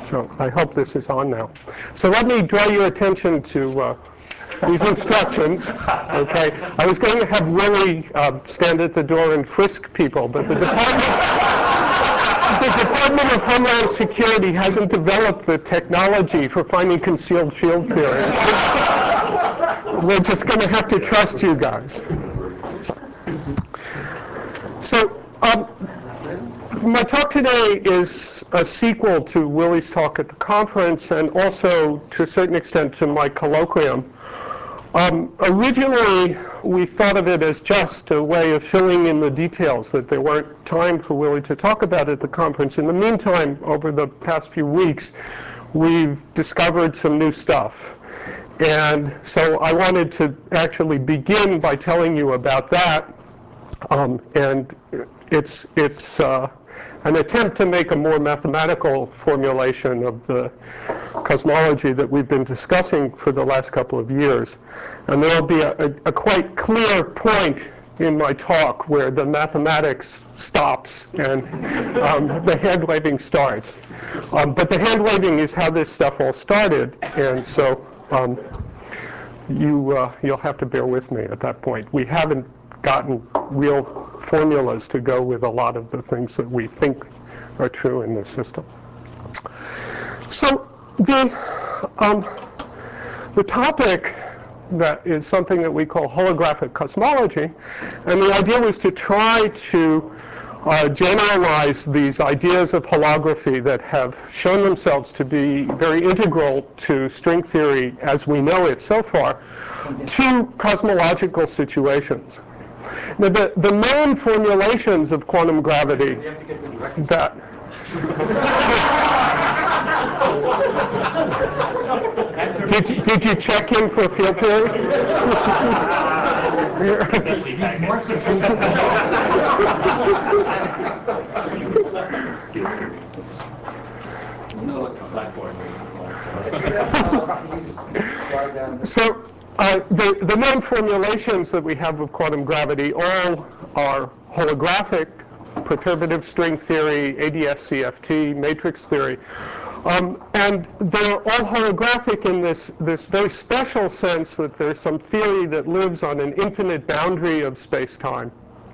So I hope this is on now. So let me draw your attention to these instructions, okay? I was going to have Willie stand at the door and frisk people, but the Department of Homeland Security hasn't developed the technology for finding concealed field theories. We're just going to have to trust you guys. So my talk today is a sequel to Willie's talk at the conference and also, to a certain extent, to my colloquium. Originally, we thought of it as just a way of filling in the details that there weren't time for Willie to talk about at the conference. In the meantime, over the past few weeks, we've discovered some new stuff. And so I wanted to actually begin by telling you about that. And it's an attempt to make a more mathematical formulation of the cosmology that we've been discussing for the last couple of years. And there will be a quite clear point in my talk where the mathematics stops and the hand-waving starts. But the hand-waving is how this stuff all started, and so you'll have to bear with me at that point. We haven't gotten real formulas to go with a lot of the things that we think are true in this system. So the topic that is something that we call holographic cosmology, and the idea was to try to generalize these ideas of holography that have shown themselves to be very integral to string theory as we know it so far, to cosmological situations. Now, the known formulations of quantum gravity that did you check in for field theory? So the known formulations that we have of quantum gravity all are holographic: perturbative string theory, ADS-CFT, matrix theory. And they're all holographic in this very special sense that there's some theory that lives on an infinite boundary of space-time,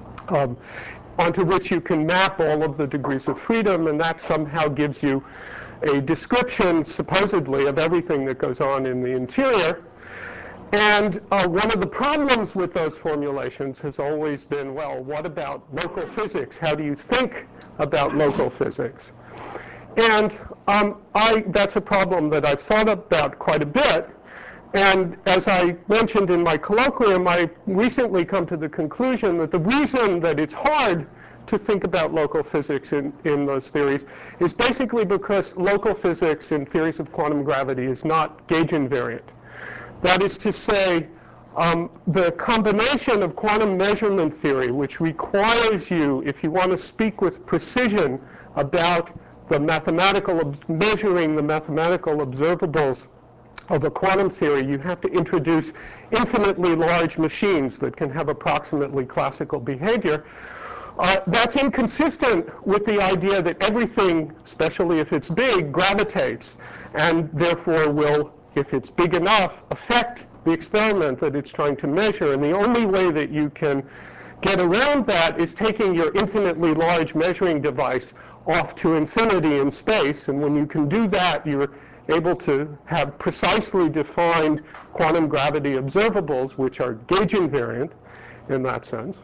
onto which you can map all of the degrees of freedom, and that somehow gives you a description, supposedly, of everything that goes on in the interior. And one of the problems with those formulations has always been, well, what about local physics? How do you think about local physics? And that's a problem that I've thought about quite a bit. And as I mentioned in my colloquium, I've recently come to the conclusion that the reason that it's hard to think about local physics in those theories is basically because local physics in theories of quantum gravity is not gauge invariant. That is to say, the combination of quantum measurement theory, which requires you, if you want to speak with precision about the measuring the mathematical observables of a quantum theory, you have to introduce infinitely large machines that can have approximately classical behavior. That's inconsistent with the idea that everything, especially if it's big, gravitates, and therefore will, if it's big enough, affect the experiment that it's trying to measure. And the only way that you can get around that is taking your infinitely large measuring device off to infinity in space. And when you can do that, you're able to have precisely defined quantum gravity observables, which are gauge invariant in that sense.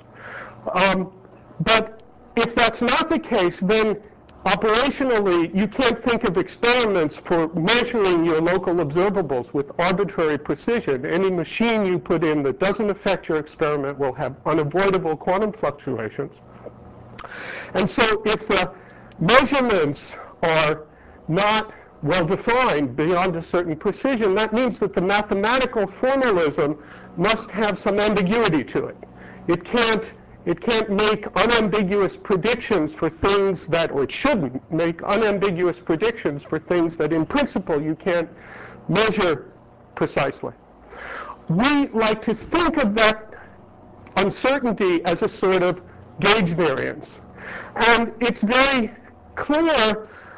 But if that's not the case, then operationally, you can't think of experiments for measuring your local observables with arbitrary precision. Any machine you put in that doesn't affect your experiment will have unavoidable quantum fluctuations. And so if the measurements are not well-defined beyond a certain precision, that means that the mathematical formalism must have some ambiguity to it. It can't make unambiguous predictions for things that, or it shouldn't make unambiguous predictions for things that in principle you can't measure precisely. We like to think of that uncertainty as a sort of gauge variance. And it's very clear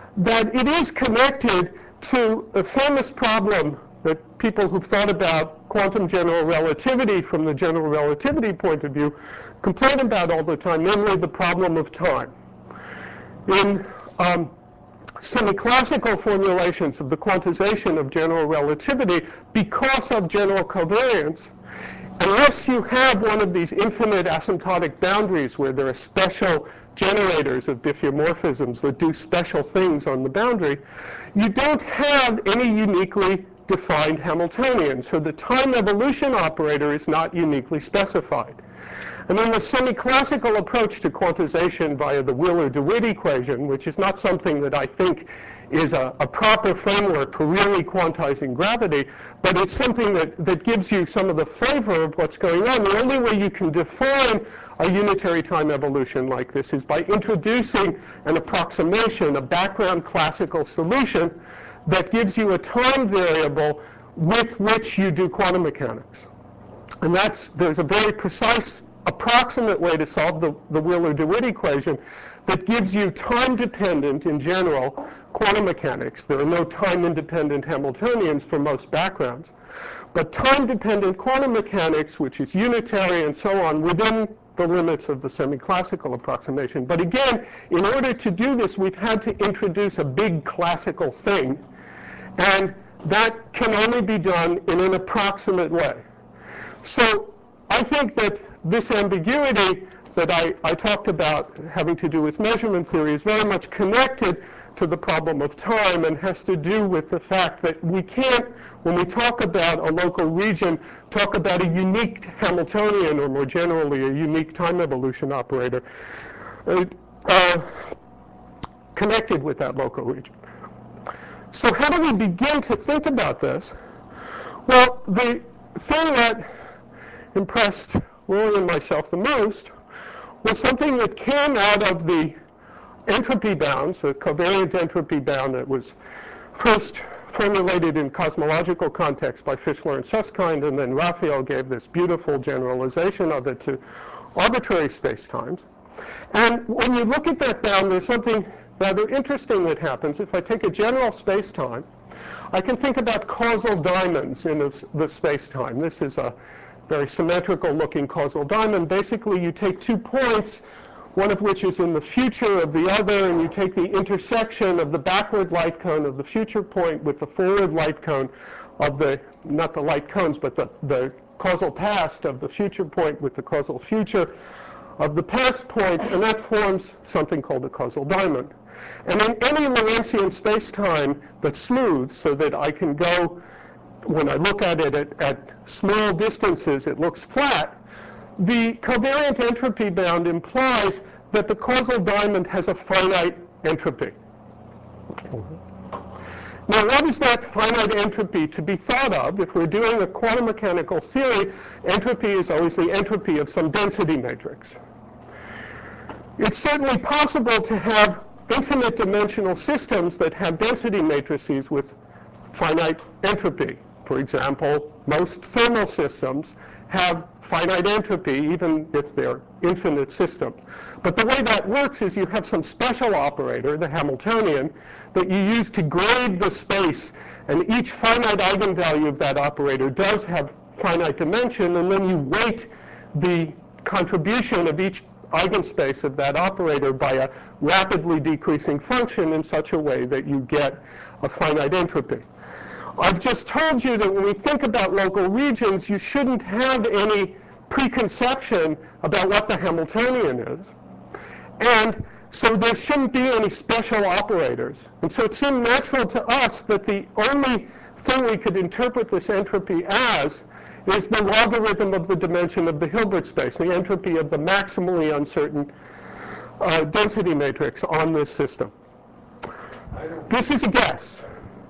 that it is connected to a famous problem that people who've thought about quantum general relativity from the general relativity point of view complain about all the time, namely the problem of time. In semi-classical formulations of the quantization of general relativity, because of general covariance, unless you have one of these infinite asymptotic boundaries where there are special generators of diffeomorphisms that do special things on the boundary, you don't have any uniquely defined Hamiltonian. So the time evolution operator is not uniquely specified. And then the semi-classical approach to quantization via the Wheeler-DeWitt equation, which is not something that I think is a proper framework for really quantizing gravity, but it's something that gives you some of the flavor of what's going on. The only way you can define a unitary time evolution like this is by introducing an approximation, a background classical solution that gives you a time variable with which you do quantum mechanics. And there's a very precise approximate way to solve the Wheeler-DeWitt equation that gives you time-dependent, in general, quantum mechanics. There are no time-independent Hamiltonians for most backgrounds. But time-dependent quantum mechanics, which is unitary and so on, within the limits of the semi-classical approximation. But again, in order to do this, we've had to introduce a big classical thing. And that can only be done in an approximate way. So I think that this ambiguity that I talked about having to do with measurement theory is very much connected to the problem of time and has to do with the fact that we can't, when we talk about a local region, talk about a unique Hamiltonian or more generally a unique time evolution operator connected with that local region. So how do we begin to think about this? Well, the thing that impressed Rory and myself the most was something that came out of the entropy bounds, the covariant entropy bound that was first formulated in cosmological context by Fischler and Susskind, and then Raphael gave this beautiful generalization of it to arbitrary spacetimes. And when you look at that bound, there's something rather interesting that happens. If I take a general spacetime, I can think about causal diamonds in the spacetime. This is a very symmetrical looking causal diamond. Basically, you take 2 points, one of which is in the future of the other, and you take the intersection of the backward light cone of the future point with the forward light cone of the, not the light cones, but the causal past of the future point with the causal future of the past point, and that forms something called a causal diamond. And in any Lorentzian spacetime that's smooth, so that I can go, when I look at it at small distances, it looks flat, the covariant entropy bound implies that the causal diamond has a finite entropy. Now, what is that finite entropy to be thought of? If we're doing a quantum mechanical theory, entropy is always the entropy of some density matrix. It's certainly possible to have infinite dimensional systems that have density matrices with finite entropy. For example, most thermal systems have finite entropy, even if they're infinite systems. But the way that works is you have some special operator, the Hamiltonian, that you use to grade the space, and each finite eigenvalue of that operator does have finite dimension, and then you weight the contribution of each eigenspace of that operator by a rapidly decreasing function in such a way that you get a finite entropy. I've just told you that when we think about local regions, you shouldn't have any preconception about what the Hamiltonian is. And so there shouldn't be any special operators. And so it seemed natural to us that the only thing we could interpret this entropy as is the logarithm of the dimension of the Hilbert space, the entropy of the maximally uncertain density matrix on this system. This is a guess.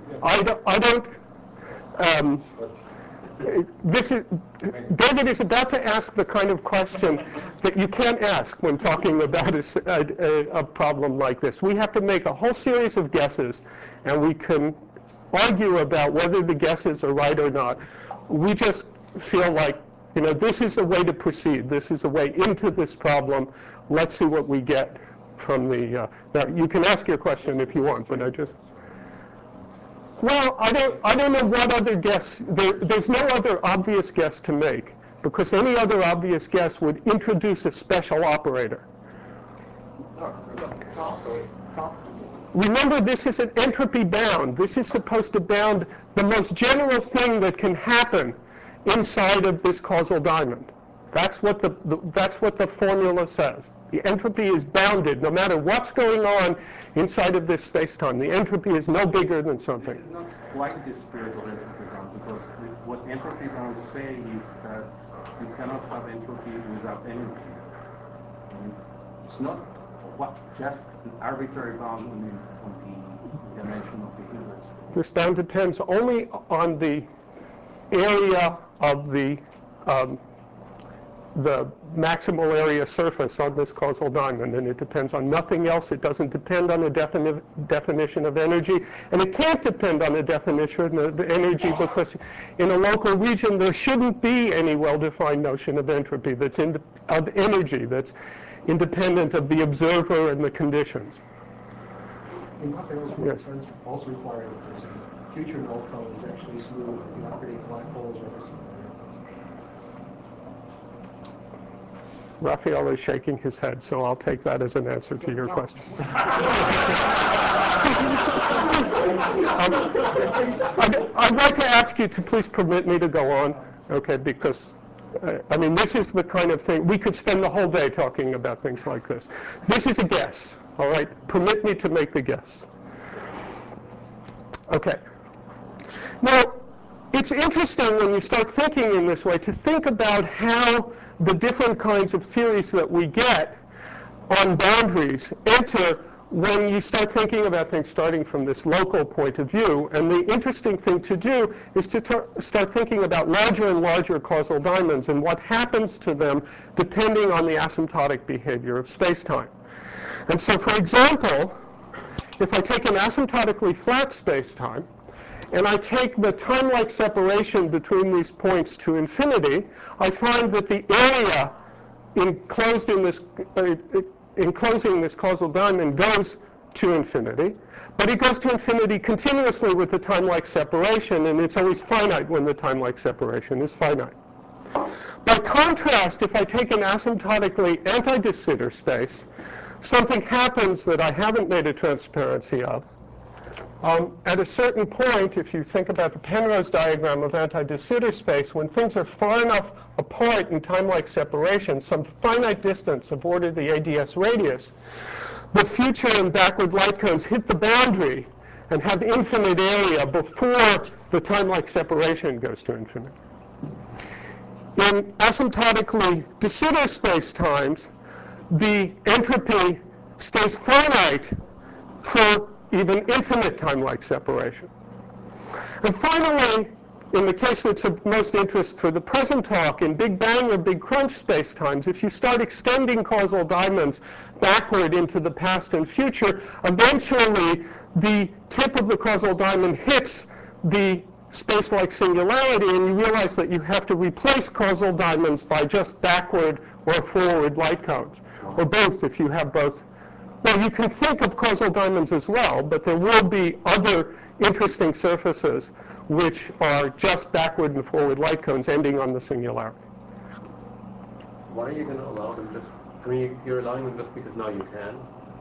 David is about to ask the kind of question that you can't ask when talking about a problem like this. We have to make a whole series of guesses, and we can argue about whether the guesses are right or not. We just feel like, this is a way to proceed. This is a way into this problem. Let's see what we get. now you can ask your question if you want, but I just. Well, I don't know what other guess. There's no other obvious guess to make, because any other obvious guess would introduce a special operator. Remember, this is an entropy bound. This is supposed to bound the most general thing that can happen inside of this causal diamond. That's what the formula says. The entropy is bounded no matter what's going on inside of this space-time. The entropy is no bigger than something. It's not quite the spirit of entropy bound, because what entropy bounds say is that you cannot have entropy without energy. And it's not just an arbitrary bound on the dimension of the unit. This bound depends only on the area of the maximal area surface on this causal diamond, and it depends on nothing else. It doesn't depend on a definition of energy, and it can't depend on a definition of energy, because in a local region there shouldn't be any well-defined notion of entropy that's of energy that's independent of the observer and the conditions. Yes. Also requiring that this future null cone is actually smooth, and the operating black holes are every single. Raphael is shaking his head, so I'll take that as an answer to your question. I'd like to ask you to please permit me to go on, okay, because, I mean, this is the kind of thing, we could spend the whole day talking about things like this. This is a guess, all right? Permit me to make the guess. Okay. Now, it's interesting when you start thinking in this way to think about how the different kinds of theories that we get on boundaries enter when you start thinking about things starting from this local point of view. And the interesting thing to do is to start thinking about larger and larger causal diamonds and what happens to them depending on the asymptotic behavior of space-time. And so, for example, if I take an asymptotically flat space-time, and I take the time-like separation between these points to infinity, I find that the area enclosing this causal diamond goes to infinity, but it goes to infinity continuously with the time-like separation, and it's always finite when the time-like separation is finite. By contrast, if I take an asymptotically anti-de Sitter space, something happens that I haven't made a transparency of. At a certain point, if you think about the Penrose diagram of anti-de Sitter space, when things are far enough apart in time-like separation, some finite distance of order the ADS radius, the future and backward light cones hit the boundary and have infinite area before the time-like separation goes to infinity. In asymptotically de Sitter space-times, the entropy stays finite for even infinite time-like separation. And finally, in the case that's of most interest for the present talk, in Big Bang or Big Crunch spacetimes, if you start extending causal diamonds backward into the past and future, eventually the tip of the causal diamond hits the space-like singularity, and you realize that you have to replace causal diamonds by just backward or forward light cones, or both if you have both. Well, you can think of causal diamonds as well, but there will be other interesting surfaces which are just backward and forward light cones ending on the singularity. Why are you going to allow them just, I mean, you're allowing them just because now you can?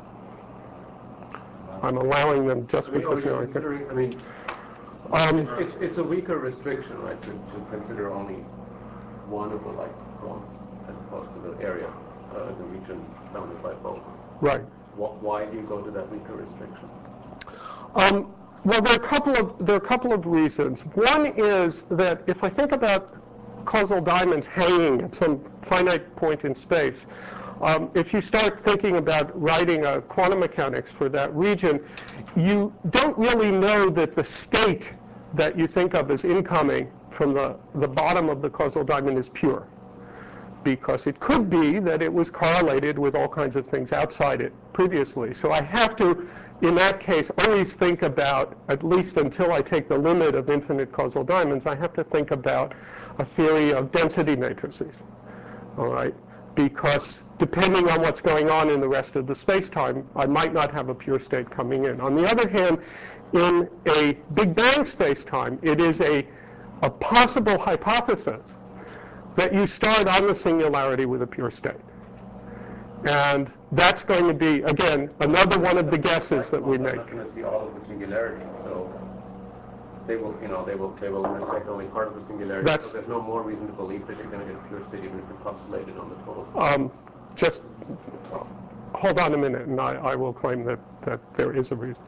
I'm allowing them just because now I can. I mean, it's a weaker restriction, right, to consider only one of the light cones as opposed to the area, the region bounded by both. Right. Why do you go to that weaker restriction? Well, there are a couple of reasons. One is that if I think about causal diamonds hanging at some finite point in space, if you start thinking about writing a quantum mechanics for that region, you don't really know that the state that you think of as incoming from the bottom of the causal diamond is pure, because it could be that it was correlated with all kinds of things outside it previously. So I have to, in that case, always think about, at least until I take the limit of infinite causal diamonds, I have to think about a theory of density matrices, all right? because depending on what's going on in the rest of the space-time, I might not have a pure state coming in. On the other hand, in a Big Bang space-time, it is a possible hypothesis that you start on the singularity with a pure state. And that's going to be, again, another one of the guesses that we make. We're not going to see all of the singularities, so they will intersect only part of the singularity. So there's no more reason to believe that you're going to get a pure state even if you're postulated on the total state. Just hold on a minute, and I will claim that there is a reason.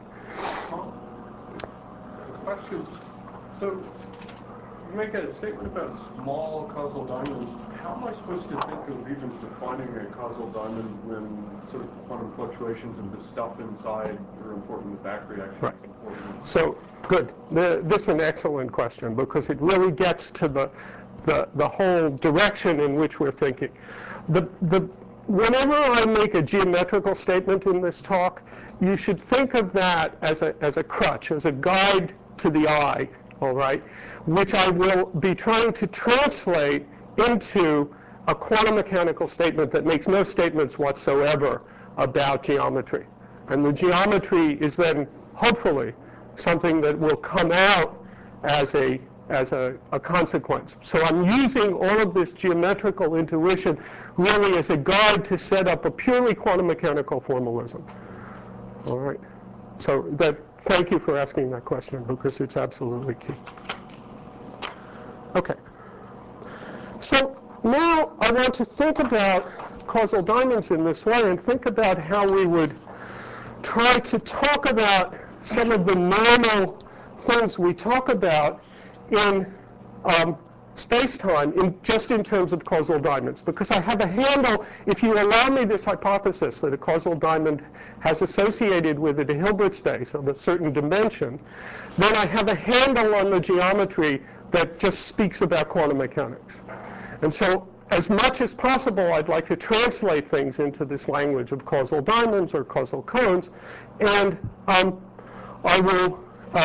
Question. So you make a statement about small causal diamonds. How am I supposed to think of even defining a causal diamond when sort of quantum fluctuations and the stuff inside are important, the back reaction is important? So, good. This is an excellent question because it really gets to the whole direction in which we're thinking. Whenever I make a geometrical statement in this talk, you should think of that as a crutch, as a guide to the eye, all right, which I will be trying to translate into a quantum mechanical statement that makes no statements whatsoever about geometry. And the geometry is then, hopefully, something that will come out as a consequence. So I'm using all of this geometrical intuition really as a guide to set up a purely quantum mechanical formalism. All right. So thank you for asking that question because it's absolutely key. Okay. So now I want to think about causal diamonds in this way and think about how we would try to talk about some of the normal things we talk about in space-time, just in terms of causal diamonds, because I have a handle, if you allow me this hypothesis that a causal diamond has associated with it a Hilbert space of a certain dimension, then I have a handle on the geometry that just speaks about quantum mechanics. And so, as much as possible, I'd like to translate things into this language of causal diamonds or causal cones, and I will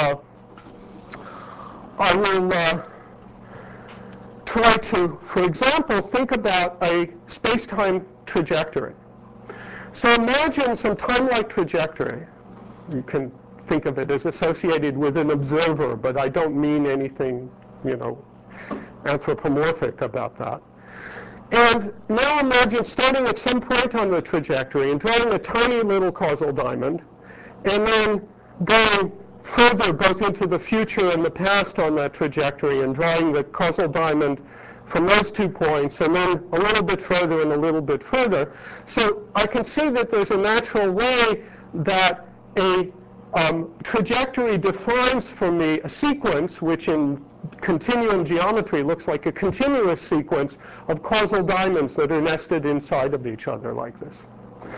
try to, for example, think about a space-time trajectory. So imagine some time-like trajectory. You can think of it as associated with an observer, but I don't mean anything, anthropomorphic about that. And now imagine starting at some point on the trajectory and drawing a tiny little causal diamond, and then going further both into the future and the past on that trajectory and drawing the causal diamond from those 2 points, and then a little bit further and a little bit further. So I can see that there's a natural way that a trajectory defines for me a sequence, which in continuum geometry looks like a continuous sequence of causal diamonds that are nested inside of each other like this.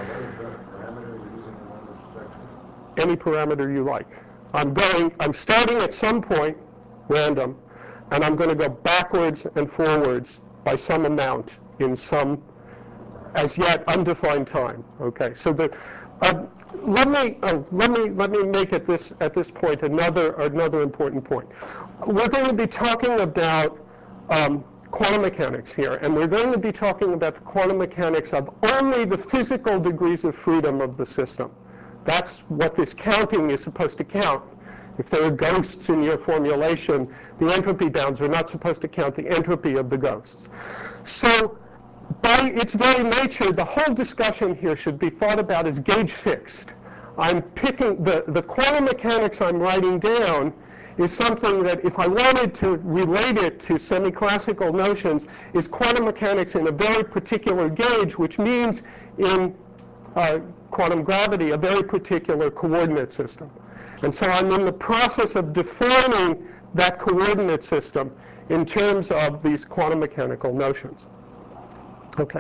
Any parameter you like. I'm starting at some point, random, and I'm going to go backwards and forwards by some amount in some as yet undefined time. Okay, so let me make at this point another important point. We're going to be talking about quantum mechanics here, and we're going to be talking about the quantum mechanics of only the physical degrees of freedom of the system. That's what this counting is supposed to count. If there are ghosts in your formulation, the entropy bounds are not supposed to count the entropy of the ghosts. So by its very nature, the whole discussion here should be thought about as gauge fixed. I'm picking the quantum mechanics I'm writing down is something that if I wanted to relate it to semi-classical notions is quantum mechanics in a very particular gauge, which means in quantum gravity, a very particular coordinate system. And so I'm in the process of defining that coordinate system in terms of these quantum mechanical notions. Okay.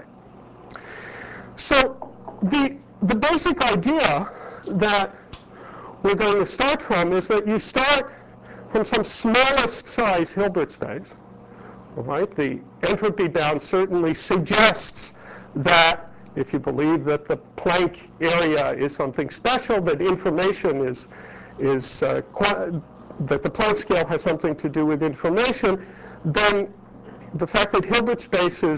So the basic idea that we're going to start from is that you start from some smallest size Hilbert space. All right? The entropy bound certainly suggests that if you believe that the Planck area is something special, that information that the Planck scale has something to do with information, then the fact that Hilbert spaces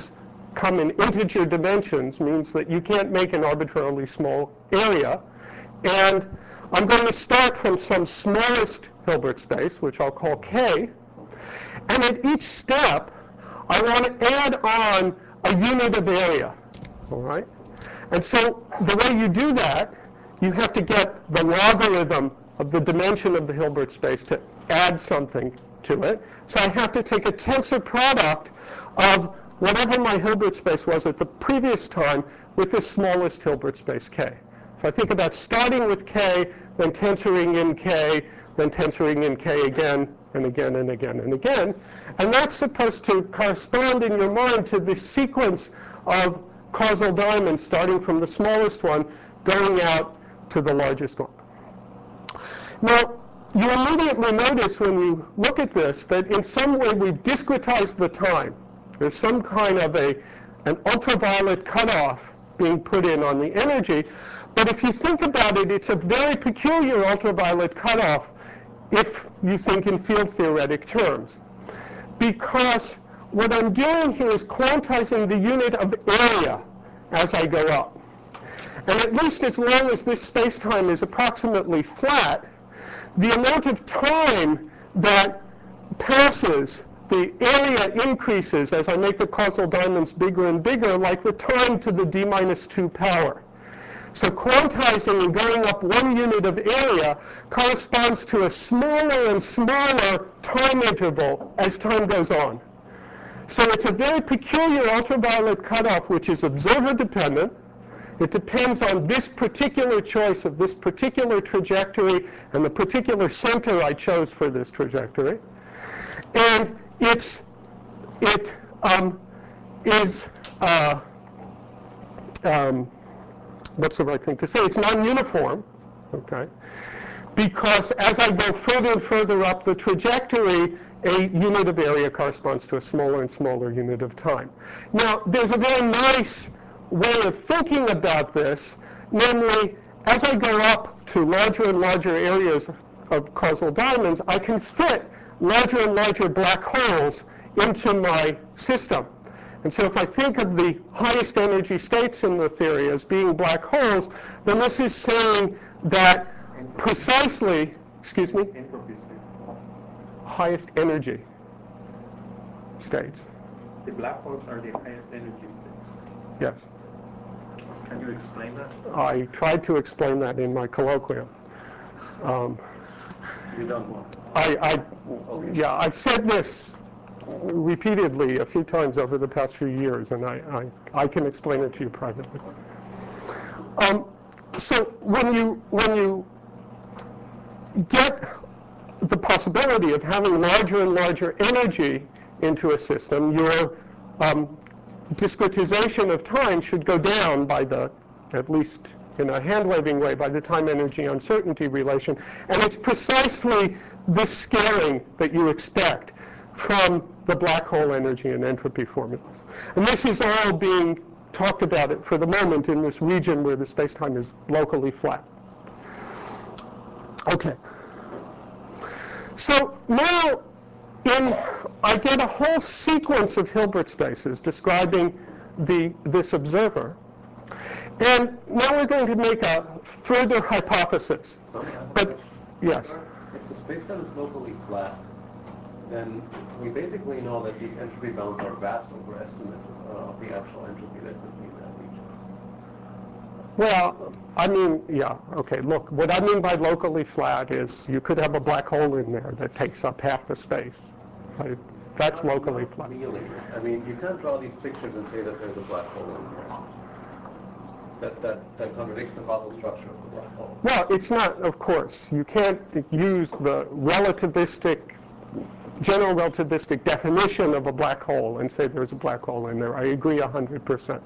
come in integer dimensions means that you can't make an arbitrarily small area. And I'm going to start from some smallest Hilbert space, which I'll call K. And at each step, I want to add on a unit of area, all right? And so the way you do that, you have to get the logarithm of the dimension of the Hilbert space to add something to it. So I have to take a tensor product of whatever my Hilbert space was at the previous time with the smallest Hilbert space K. So I think about starting with K, then tensoring in K, then tensoring in K again, and again, and again, and again. And that's supposed to correspond in your mind to the sequence of causal diamonds, starting from the smallest one, going out to the largest one. Now, you immediately notice when you look at this that in some way we've discretized the time. There's some kind of an ultraviolet cutoff being put in on the energy. But if you think about it, it's a very peculiar ultraviolet cutoff if you think in field theoretic terms. Because what I'm doing here is quantizing the unit of area as I go up. And at least as long as this space-time is approximately flat, the amount of time that passes, the area increases as I make the causal diamonds bigger and bigger, like the time to the d-2 power. So quantizing and going up one unit of area corresponds to a smaller and smaller time interval as time goes on. So it's a very peculiar ultraviolet cutoff, which is observer dependent. It depends on this particular choice of this particular trajectory and the particular center I chose for this trajectory. And it is what's the right thing to say? It's non-uniform, okay? Because as I go further and further up the trajectory, a unit of area corresponds to a smaller and smaller unit of time. Now, there's a very nice way of thinking about this, namely, as I go up to larger and larger areas of causal diamonds, I can fit larger and larger black holes into my system. And so if I think of the highest energy states in the theory as being black holes, then this is saying that precisely, excuse me? Entropy state. Highest energy states. The black holes are the highest energy states. Yes. Can you explain that? I tried to explain that in my colloquium. You don't want. Yeah, I've said this repeatedly a few times over the past few years, and I can explain it to you privately. So when you get the possibility of having larger and larger energy into a system, your discretization of time should go down by at least in a hand-waving way, by the time-energy uncertainty relation. And it's precisely this scaling that you expect from the black hole energy and entropy formulas. And this is all being talked about for the moment in this region where the space-time is locally flat. Okay. So now I get a whole sequence of Hilbert spaces describing this observer. And now we're going to make a further hypothesis. But yes? If the spacetime is locally flat, then we basically know that these entropy bounds are vast overestimates of the actual entropy that could be in that region. Well, I mean, yeah, okay, look, what I mean by locally flat is you could have a black hole in there that takes up half the space. Right? That's locally flat. Really. I mean, you can't draw these pictures and say that there's a black hole in there. That contradicts the causal structure of the black hole. Well, it's not, of course. You can't use the general relativistic definition of a black hole and say there's a black hole in there. I agree 100%.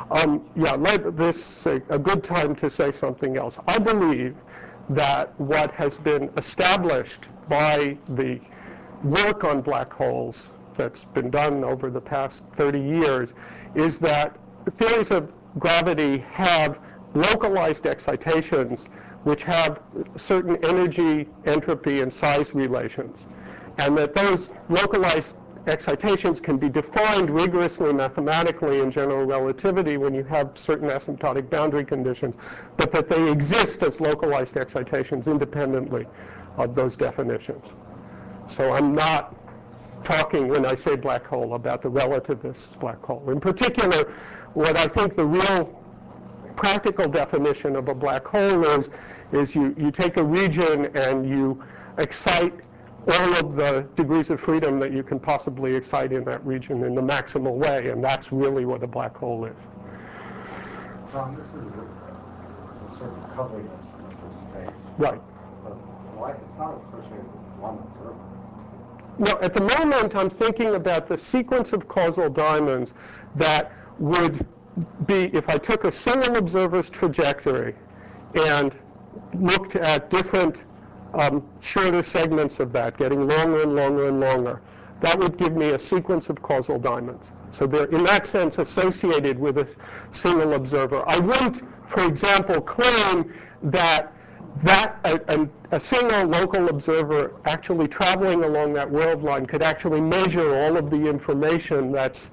This is a good time to say something else. I believe that what has been established by the work on black holes that's been done over the past 30 years is that theories of gravity have localized excitations which have certain energy, entropy, and size relations. And that those localized excitations can be defined rigorously mathematically in general relativity when you have certain asymptotic boundary conditions, but that they exist as localized excitations independently of those definitions. So I'm not talking, when I say black hole, about the relativist black hole. In particular, what I think the real practical definition of a black hole is you take a region and you excite all of the degrees of freedom that you can possibly excite in that region in the maximal way, and that's really what a black hole is. Tom, this is a sort of covering of the space. Right. But why, it's not associated with one observer. No, at the moment, I'm thinking about the sequence of causal diamonds that would be, if I took a single observer's trajectory and looked at different shorter segments of that, getting longer and longer and longer, that would give me a sequence of causal diamonds. So they're, in that sense, associated with a single observer. I wouldn't, for example, claim that a single local observer actually traveling along that world line could actually measure all of the information that's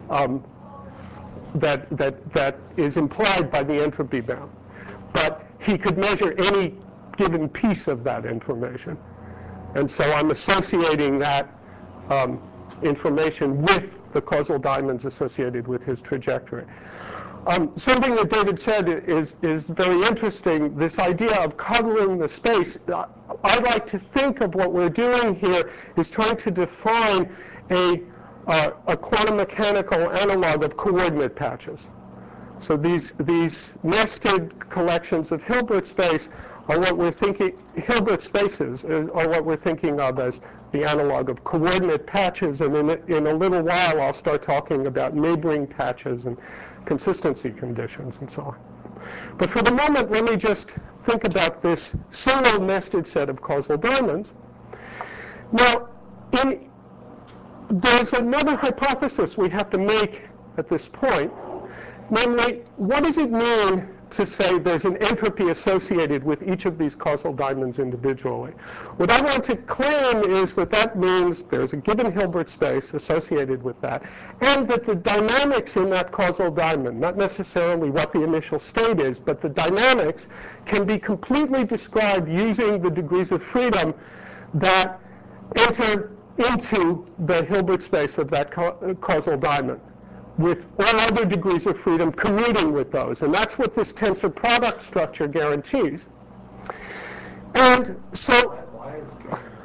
that is implied by the entropy bound. But he could measure any given piece of that information. And so I'm associating that information with the causal diamonds associated with his trajectory. Something that David said is very interesting, this idea of covering the space. I like to think of what we're doing here is trying to define a quantum mechanical analog of coordinate patches. So these nested collections of Hilbert space are what we're thinking, Hilbert spaces are what we're thinking of as the analog of coordinate patches, and in a little while I'll start talking about neighboring patches and consistency conditions and so on. But for the moment, let me just think about this single nested set of causal diamonds. Now, there's another hypothesis we have to make at this point. Namely, what does it mean to say there's an entropy associated with each of these causal diamonds individually? What I want to claim is that that means there's a given Hilbert space associated with that, and that the dynamics in that causal diamond, not necessarily what the initial state is, but the dynamics can be completely described using the degrees of freedom that enter into the Hilbert space of that causal diamond, with all other degrees of freedom commuting with those. And that's what this tensor product structure guarantees. And so Why is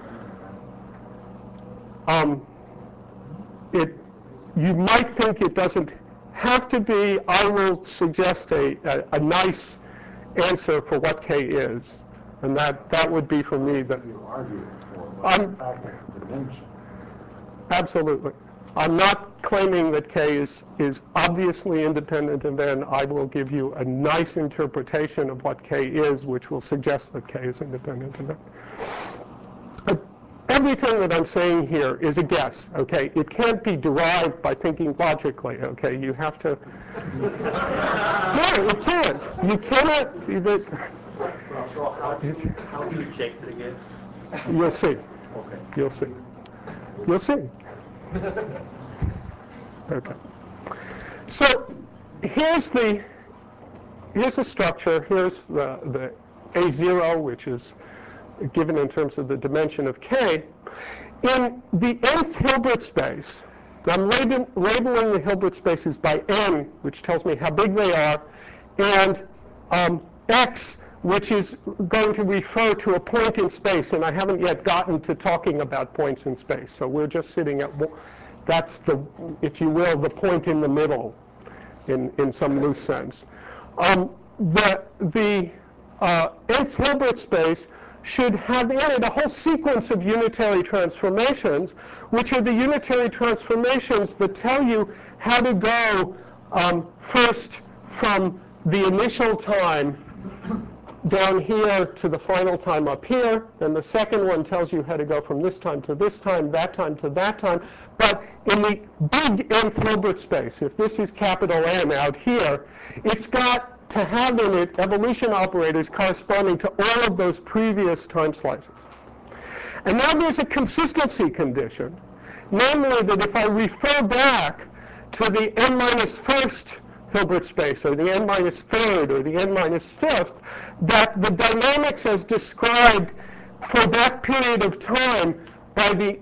you might think it doesn't have to be. I will suggest a nice answer for what K is. And that would be for me that you argue for the fact that the dimension? Absolutely. I'm not claiming that K is obviously independent of N. I will give you a nice interpretation of what K is, which will suggest that K is independent of N. Everything that I'm saying here is a guess, okay? It can't be derived by thinking logically, okay? You have to... No, it can't. You cannot... So how do you check the guess? You'll see. Okay. You'll see. You'll see. Okay. So here's the structure. Here's the A0, which is given in terms of the dimension of K. In the nth Hilbert space, I'm labeling the Hilbert spaces by n, which tells me how big they are, and x, which is going to refer to a point in space, and I haven't yet gotten to talking about points in space. So we're just sitting at, that's the, if you will, the point in the middle in some loose sense. The nth Hilbert space should have in it a whole sequence of unitary transformations, which are the unitary transformations that tell you how to go first from the initial time down here to the final time up here, and the second one tells you how to go from this time to this time, that time to that time. But in the big nth Hilbert space, if this is capital N out here, it's got to have in it evolution operators corresponding to all of those previous time slices. And now there's a consistency condition namely that if I refer back to the n-1st Hilbert space, or the n-3rd, or the n-5th, that the dynamics as described for that period of time by the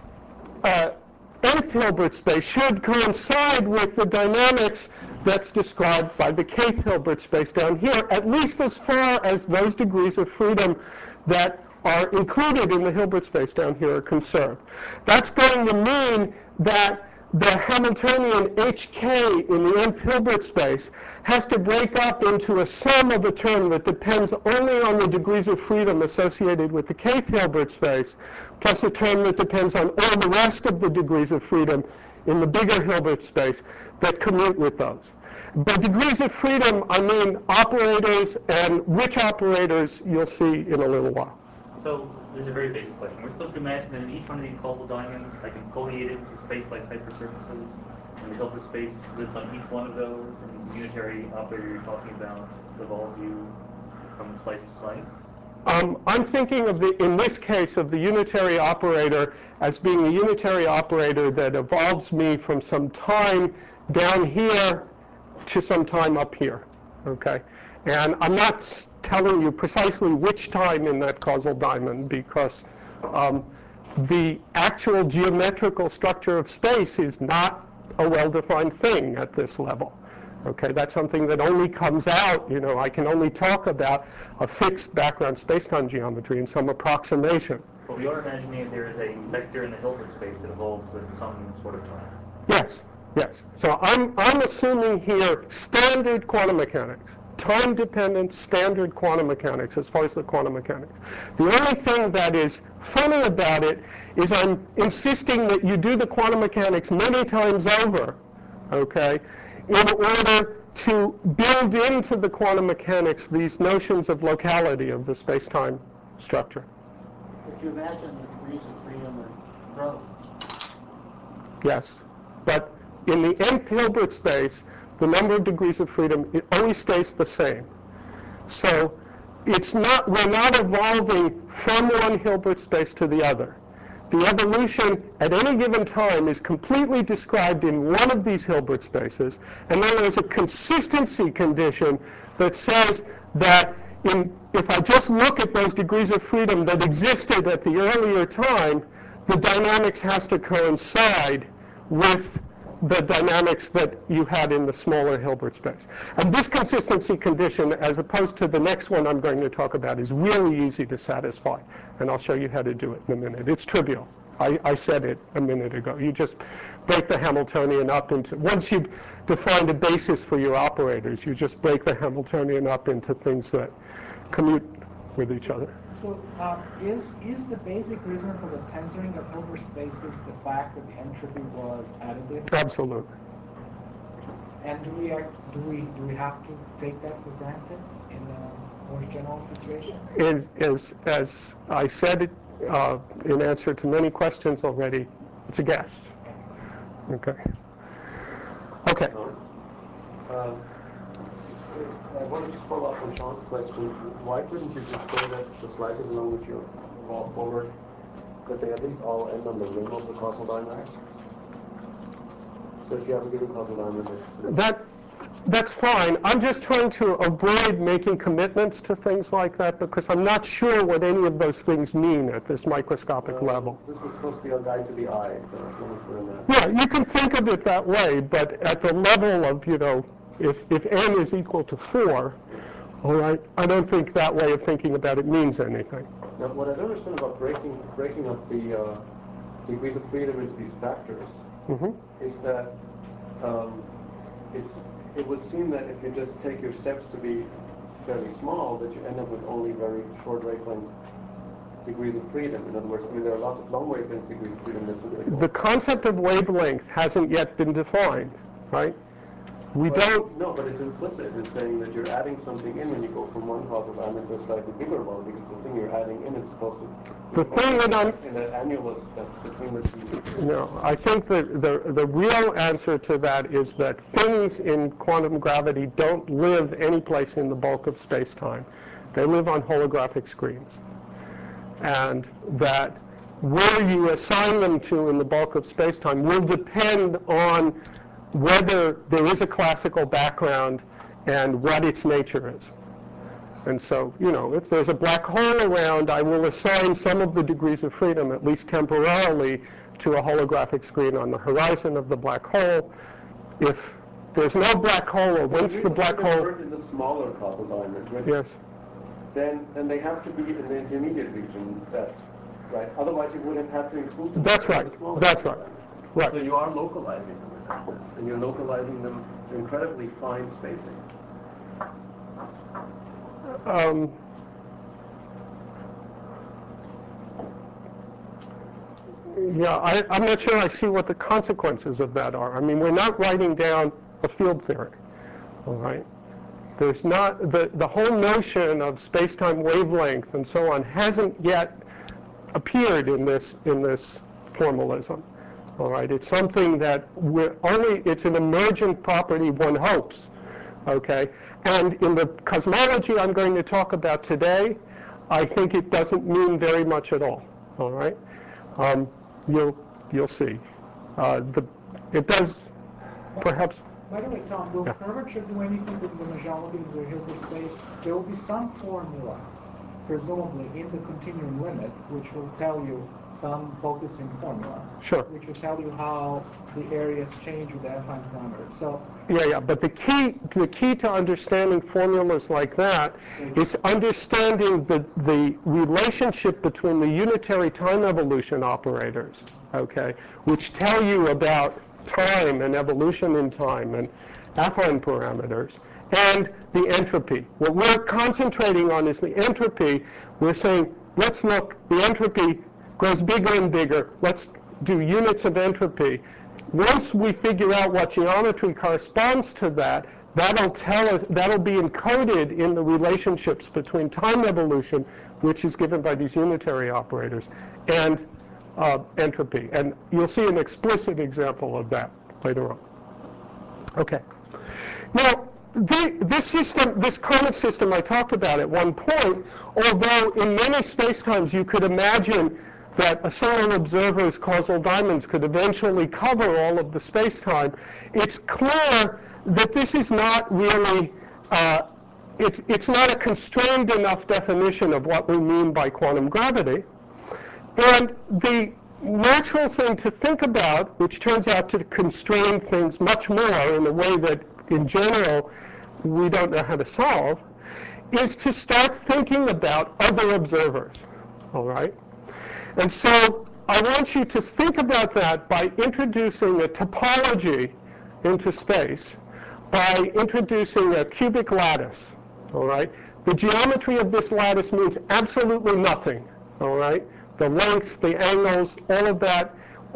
nth Hilbert space should coincide with the dynamics that's described by the kth Hilbert space down here, at least as far as those degrees of freedom that are included in the Hilbert space down here are conserved. That's going to mean that the Hamiltonian HK in the nth Hilbert space has to break up into a sum of a term that depends only on the degrees of freedom associated with the kth Hilbert space, plus a term that depends on all the rest of the degrees of freedom in the bigger Hilbert space that commute with those. By degrees of freedom, I mean operators, and which operators you'll see in a little while. So this is a very basic question. We're supposed to imagine that in each one of these causal diamonds, I can foliate it into space-like hypersurfaces, and the Hilbert space lives on each one of those, and the unitary operator you're talking about evolves you from slice to slice? I'm thinking of in this case, of the unitary operator as being a unitary operator that evolves me from some time down here to some time up here, okay? And I'm not telling you precisely which time in that causal diamond, because the actual geometrical structure of space is not a well-defined thing at this level. Okay, that's something that only comes out, I can only talk about a fixed background space-time geometry in some approximation. But we are imagining there is a vector in the Hilbert space that evolves with some sort of time. Yes, yes. So I'm assuming here standard quantum mechanics, time-dependent standard quantum mechanics as far as the quantum mechanics. The only thing that is funny about it is I'm insisting that you do the quantum mechanics many times over, okay, in order to build into the quantum mechanics these notions of locality of the space-time structure. If you imagine the degrees of freedom are growing. Yes, but in the nth Hilbert space, the number of degrees of freedom, it always stays the same. So we're not evolving from one Hilbert space to the other. The evolution at any given time is completely described in one of these Hilbert spaces, and then there's a consistency condition that says that if I just look at those degrees of freedom that existed at the earlier time, the dynamics has to coincide with the dynamics that you had in the smaller Hilbert space. And this consistency condition, as opposed to the next one I'm going to talk about, is really easy to satisfy. And I'll show you how to do it in a minute. It's trivial. I said it a minute ago. You just break the Hamiltonian up into, once you've defined a basis for your operators, you just break the Hamiltonian up into things that commute with each other. So is the basic reason for the tensoring of Hilbert spaces the fact that the entropy was additive? Absolutely. And do we have to take that for granted in a more general situation? As I said in answer to many questions already, it's a guess. Okay. Okay. I want to just follow up on Sean's question. Why couldn't you just say that the slices along which you walk forward, that they at least all end on the rim of the causal diamond? So if you have a given causal diamond, that's fine. I'm just trying to avoid making commitments to things like that because I'm not sure what any of those things mean at this microscopic level. This was supposed to be a guide to the eye, so as long as we're in that. Yeah, you can think of it that way, but at the level of, if n is equal to 4, all right, I don't think that way of thinking about it means anything. Now, what I don't understand about breaking up the degrees of freedom into these factors is that it would seem that if you just take your steps to be fairly small, that you end up with only very short wavelength degrees of freedom. In other words, there are lots of long wavelength degrees of freedom that simply The concept of wavelength hasn't yet been defined, right? No, but it's implicit in saying that you're adding something in when you go from one causal diamond to a slightly bigger one, because the thing you're adding in is supposed to in that annulus that's between the two. No, I think that the real answer to that is that things in quantum gravity don't live any place in the bulk of space-time. They live on holographic screens. And that where you assign them to in the bulk of space-time will depend on whether there is a classical background and what its nature is. And so, you know, if there's a black hole around, I will assign some of the degrees of freedom, at least temporarily, to a holographic screen on the horizon of the black hole. If there's no black hole, or once the black hole... in the smaller causal diamond, right? Yes. Then they have to be in the intermediate region, right? Otherwise you wouldn't have to include them. That's right. In the smaller That's causal right. diamond. Right. So you are localizing them in that sense, and you're localizing them to incredibly fine spacings. Yeah, I'm not sure I see what the consequences of that are. I mean, we're not writing down a field theory, all right? There's not, the whole notion of space-time wavelength and so on hasn't yet appeared in this formalism, all right? It's something that it's an emergent property, one hopes, okay? And in the cosmology I'm going to talk about today, I think it doesn't mean very much at all right? You'll see. It does, perhaps. By the way, Tom, will curvature do anything with the majorities or Hilbert space? There will be some formula, presumably in the continuum limit, which will tell you some focusing formula. Sure. Which will tell you how the areas change with the affine parameters. So. Yeah. But the key to understanding formulas like that is understanding the relationship between the unitary time evolution operators, okay, which tell you about time and evolution in time and affine parameters, and the entropy. What we're concentrating on is the entropy. We're saying, let's look, the entropy grows bigger and bigger. Let's do units of entropy. Once we figure out what geometry corresponds to that, that'll tell us, that'll be encoded in the relationships between time evolution, which is given by these unitary operators, and entropy. And you'll see an explicit example of that later on. Okay. Now, this kind of system I talked about at one point, although in many spacetimes you could imagine that a single observer's causal diamonds could eventually cover all of the spacetime, it's clear that this is not really, it's not a constrained enough definition of what we mean by quantum gravity. And the natural thing to think about, which turns out to constrain things much more in a way that, in general, we don't know how to solve, is to start thinking about other observers, all right? And so I want you to think about that by introducing a topology into space, by introducing a cubic lattice, all right? The geometry of this lattice means absolutely nothing, all right? The lengths, the angles, all that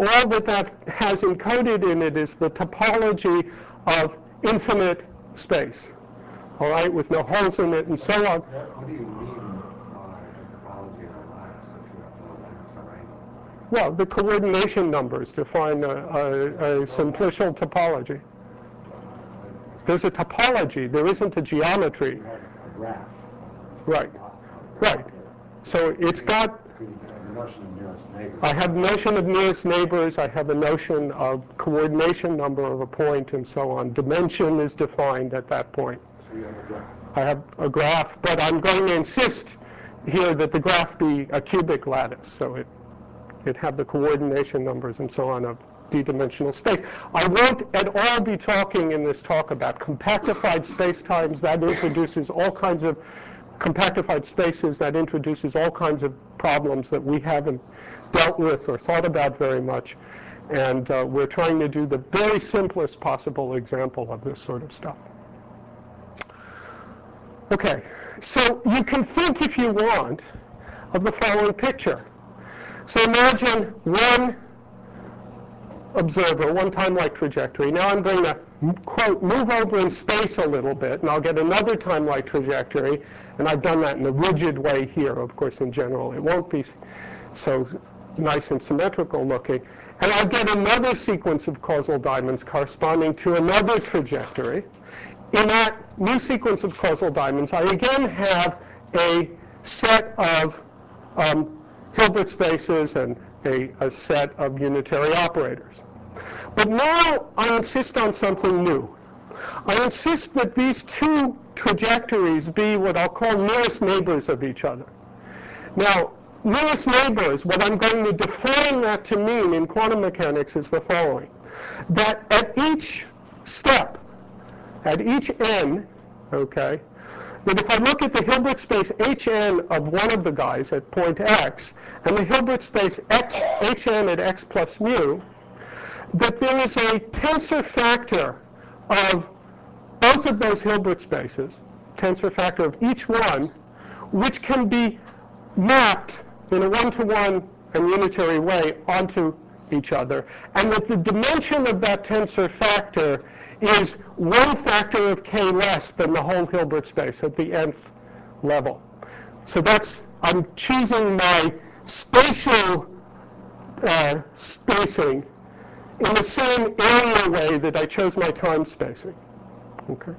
has encoded in it is the topology of infinite space, all right, with no holes in it and so on. What do you mean by the topology of a lattice if you have no lengths or angles? Well, the coordination numbers define a simplicial topology. There's a topology. There isn't a geometry. You have a graph. Right. Right. So it's got. You have the notion of nearest neighbors. I have a notion of nearest neighbors. I have a notion of coordination number of a point and so on. Dimension is defined at that point. So you have a graph. I have a graph, but I'm going to insist here that the graph be a cubic lattice. So it have the coordination numbers and so on of d-dimensional space. I won't at all be talking in this talk about compactified spacetimes. That introduces all kinds of compactified spaces, that introduces all kinds of problems that we haven't dealt with or thought about very much. And we're trying to do the very simplest possible example of this sort of stuff. Okay, so you can think, if you want, of the following picture. So imagine one observer, one time-like trajectory. Now I'm going to, quote, move over in space a little bit, and I'll get another time-like trajectory. And I've done that in a rigid way here. Of course, in general, it won't be so nice and symmetrical looking. And I'll get another sequence of causal diamonds corresponding to another trajectory. In that new sequence of causal diamonds, I again have a set of Hilbert spaces and a set of unitary operators. But now I insist on something new. I insist that these two trajectories be what I'll call nearest neighbors of each other. Now, nearest neighbors, what I'm going to define that to mean in quantum mechanics is the following. That at each step, at each n, okay, that if I look at the Hilbert space Hn of one of the guys at point x, and the Hilbert space Hn at x plus mu, that there is a tensor factor of both of those Hilbert spaces, tensor factor of each one, which can be mapped in a one-to-one and unitary way onto each other, and that the dimension of that tensor factor is one factor of k less than the whole Hilbert space at the nth level. So that's, I'm choosing my spatial spacing in the same area way that I chose my time spacing. Okay.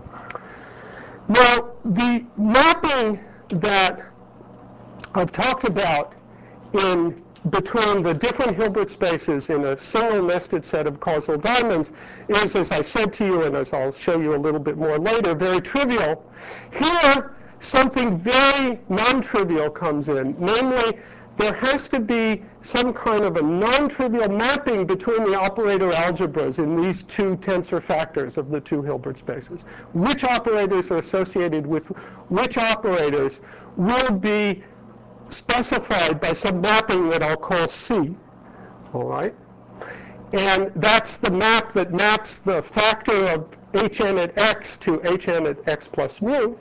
Now, the mapping that I've talked about in between the different Hilbert spaces in a single nested set of causal diamonds is, as I said to you, and as I'll show you a little bit more later, very trivial. Here, something very non-trivial comes in, namely, there has to be some kind of a non-trivial mapping between the operator algebras in these two tensor factors of the two Hilbert spaces. Which operators are associated with which operators will be specified by some mapping that I'll call C, all right? And that's the map that maps the factor of Hn at x to Hn at x plus mu.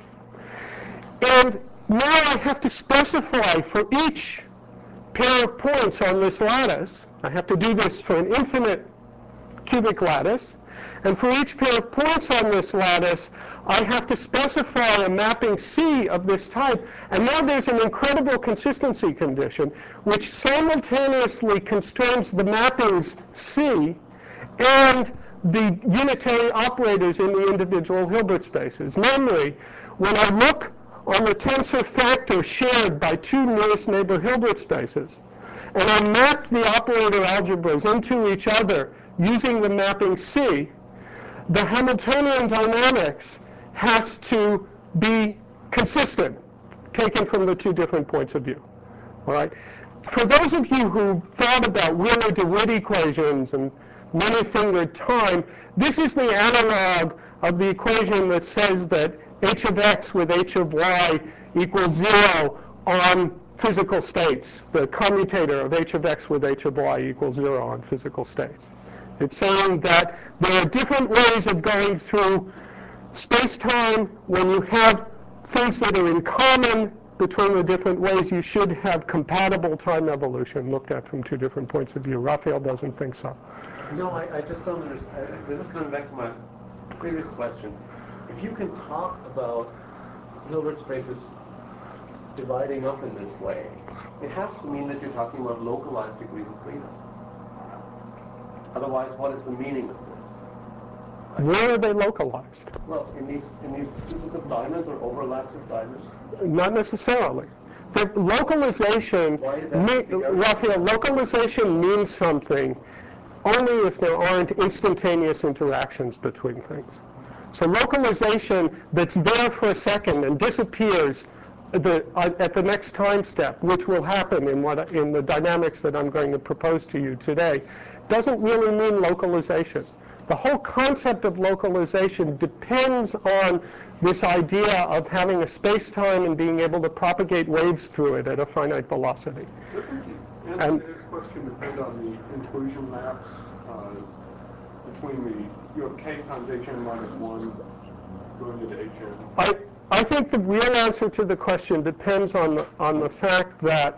And now I have to specify for each pair of points on this lattice, I have to do this for an infinite cubic lattice, and for each pair of points on this lattice, I have to specify a mapping C of this type. And now there's an incredible consistency condition, which simultaneously constrains the mappings C and the unitary operators in the individual Hilbert spaces. Namely, when I look on the tensor factor shared by two nearest neighbor Hilbert spaces, and I map the operator algebras into each other using the mapping C, the Hamiltonian dynamics has to be consistent, taken from the two different points of view. All right? For those of you who've thought about Wheeler-DeWitt equations and many-fingered time, this is the analog of the equation that says that h of x with h of y equals 0 on physical states, the commutator of h of x with h of y equals 0 on physical states. It's saying that there are different ways of going through space-time. When you have things that are in common between the different ways, you should have compatible time evolution looked at from two different points of view. Raphael doesn't think so. No, I just don't understand. This is coming back to my previous question. If you can talk about Hilbert spaces dividing up in this way, it has to mean that you're talking about localized degrees of freedom. Otherwise, what is the meaning of this? Where are they localized? Well, in these pieces of diamonds or overlaps of diamonds? Not necessarily. The localization, Raphael, localization means something only if there aren't instantaneous interactions between things. So localization that's there for a second and disappears at the next time step, which will happen in the dynamics that I'm going to propose to you today, doesn't really mean localization. The whole concept of localization depends on this idea of having a space-time and being able to propagate waves through it at a finite velocity. And his question depends on the inclusion maps between you have k times Hn minus 1 going into Hn. I think the real answer to the question depends on the fact that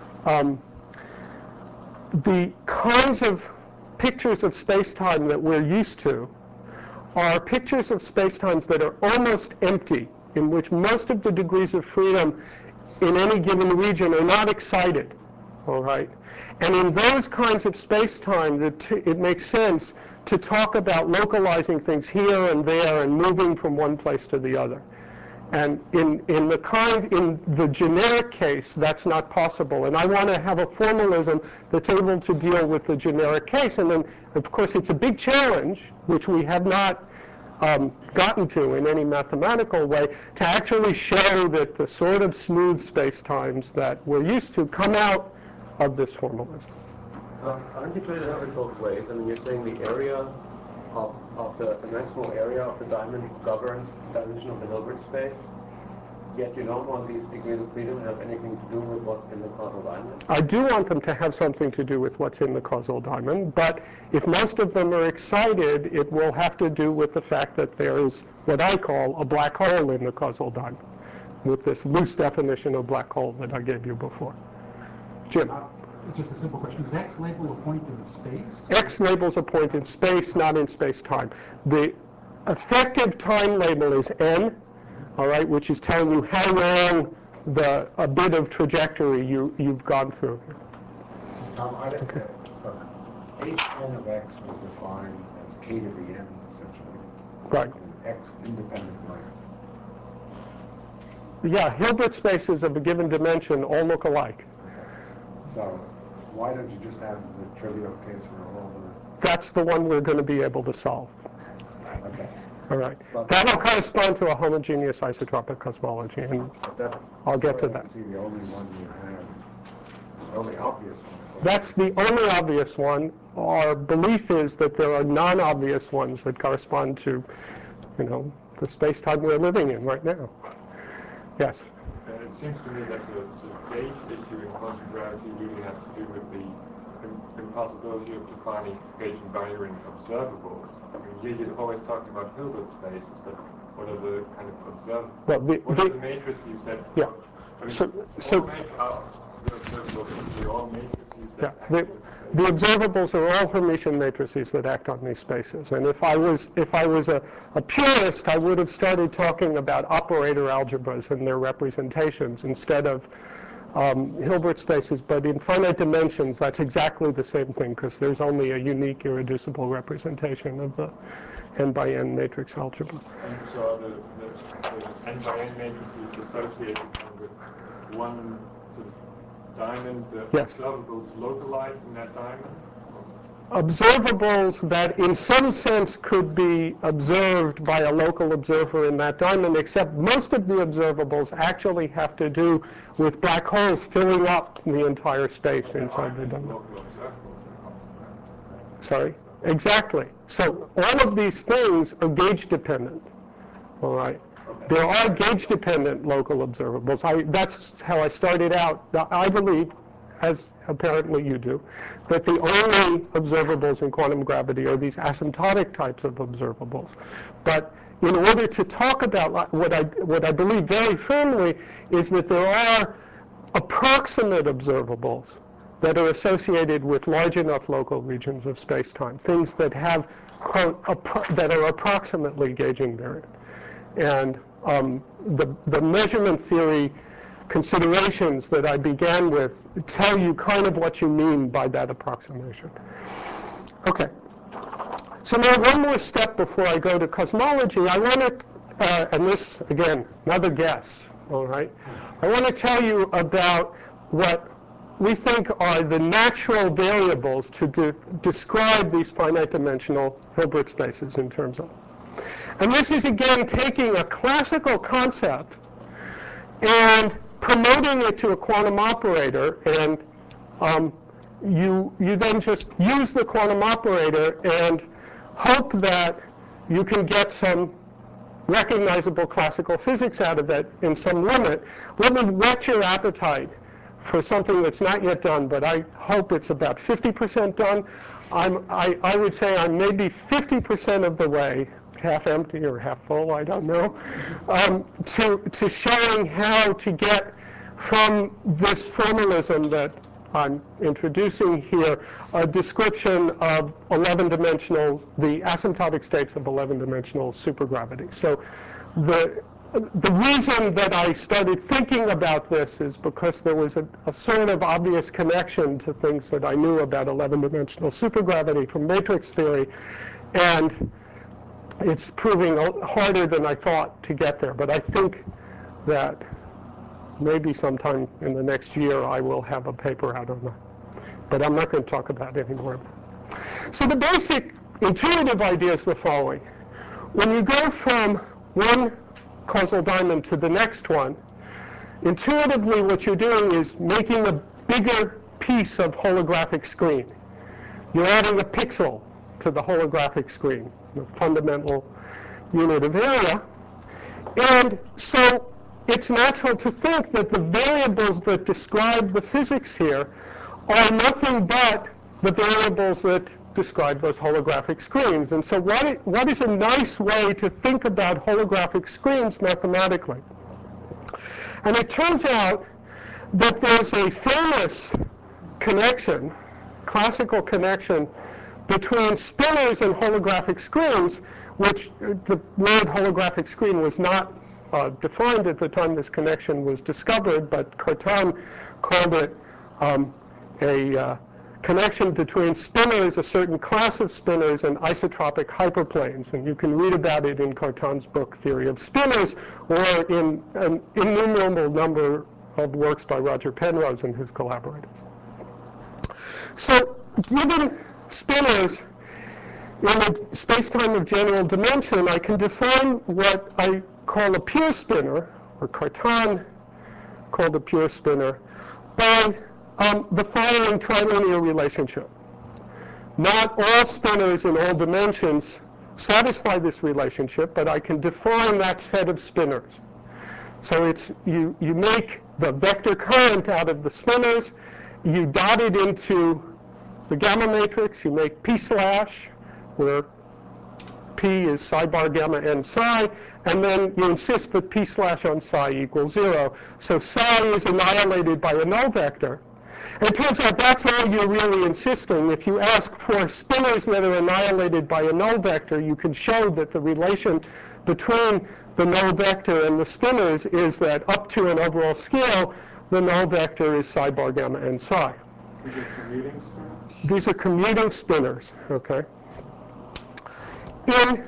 the kinds of pictures of space-time that we're used to are pictures of space-times that are almost empty, in which most of the degrees of freedom in any given region are not excited, all right? And in those kinds of space-time, it makes sense to talk about localizing things here and there and moving from one place to the other. And in the generic case, that's not possible. And I want to have a formalism that's able to deal with the generic case. And then, of course, it's a big challenge, which we have not gotten to in any mathematical way, to actually show that the sort of smooth spacetimes that we're used to come out of this formalism. Aren't you trying to have it both ways? I mean, you're saying the area of the maximal area of the diamond governs the dimension of the Hilbert space, yet you don't want these degrees of freedom to have anything to do with what's in the causal diamond? I do want them to have something to do with what's in the causal diamond, but if most of them are excited, it will have to do with the fact that there is what I call a black hole in the causal diamond, with this loose definition of black hole that I gave you before. Jim? Just a simple question. Does X label a point in space? X labels a point in space, not in space-time. The effective time label is n, all right, which is telling you how long a bit of trajectory you've gone through. Okay. Hn of x was defined as k to the n, essentially. Right. X independent length. Yeah, Hilbert spaces of a given dimension all look alike. So why don't you just have the trivial case where all the... That's the one we're going to be able to solve. Okay. All right. That'll correspond to a homogeneous isotropic cosmology, and I'll get to that. See, the only one you have, the only obvious one. That's the only obvious one. Our belief is that there are non-obvious ones that correspond to, the space-time we're living in right now. Yes? It seems to me that the gauge issue in quantum gravity really has to do with the impossibility of defining gauge invariant observables. I mean, here you're always talking about Hilbert spaces, but what are the kind of observables? Well, what are the matrices that... Yeah. I mean, the observables are all Hermitian matrices that act on these spaces. And if I was a purist, I would have started talking about operator algebras and their representations instead of Hilbert spaces. But in finite dimensions, that's exactly the same thing, because there's only a unique irreducible representation of the n by n matrix algebra. And so the n by n matrices associated with one sort of diamond, the observables localized in that diamond? Observables that in some sense could be observed by a local observer in that diamond, except most of the observables actually have to do with black holes filling up the entire space inside the diamond. Sorry? Exactly. So all of these things are gauge dependent. All right. There are gauge-dependent local observables. That's how I started out. I believe, as apparently you do, that the only observables in quantum gravity are these asymptotic types of observables. But in order to talk about what I believe very firmly is that there are approximate observables that are associated with large enough local regions of space-time, things that have, quote, that are approximately gauge invariant. And the measurement theory considerations that I began with tell you kind of what you mean by that approximation. Okay. So now one more step before I go to cosmology. I want to, and this, again, another guess, all right? I want to tell you about what we think are the natural variables to describe these finite dimensional Hilbert spaces in terms of. And this is, again, taking a classical concept and promoting it to a quantum operator, and you then just use the quantum operator and hope that you can get some recognizable classical physics out of it in some limit. Let me whet your appetite for something that's not yet done, but I hope it's about 50% done. I would say I'm maybe 50% of the way, half empty or half full, I don't know, to showing how to get from this formalism that I'm introducing here a description of 11-dimensional, the asymptotic states of 11-dimensional supergravity. So the reason that I started thinking about this is because there was a sort of obvious connection to things that I knew about 11-dimensional supergravity from matrix theory. And it's proving harder than I thought to get there. But I think that maybe sometime in the next year I will have a paper out on that. But I'm not going to talk about any more of that. So the basic intuitive idea is the following. When you go from one causal diamond to the next one, intuitively what you're doing is making a bigger piece of holographic screen. You're adding a pixel to the holographic screen, the fundamental unit of area. And so it's natural to think that the variables that describe the physics here are nothing but the variables that describe those holographic screens. And so what is a nice way to think about holographic screens mathematically? And it turns out that there's a famous connection, classical connection, between spinners and holographic screens, which the word holographic screen was not defined at the time this connection was discovered, but Cartan called it a connection between spinners, a certain class of spinners, and isotropic hyperplanes. And you can read about it in Cartan's book, Theory of Spinners, or in an innumerable number of works by Roger Penrose and his collaborators. So given spinners in the space-time of general dimension, I can define what I call a pure spinner, or Cartan called a pure spinner, by the following trilinear relationship. Not all spinners in all dimensions satisfy this relationship, but I can define that set of spinners. So it's you make the vector current out of the spinners, you dot it into the gamma matrix, you make P slash, where P is psi bar gamma n psi, and then you insist that P slash on psi equals 0. So psi is annihilated by a null vector. And it turns out that's all you're really insisting. If you ask for spinners that are annihilated by a null vector, you can show that the relation between the null vector and the spinners is that up to an overall scale, the null vector is psi bar gamma n psi. These are commuting spinners? These are commuting spinners, okay? In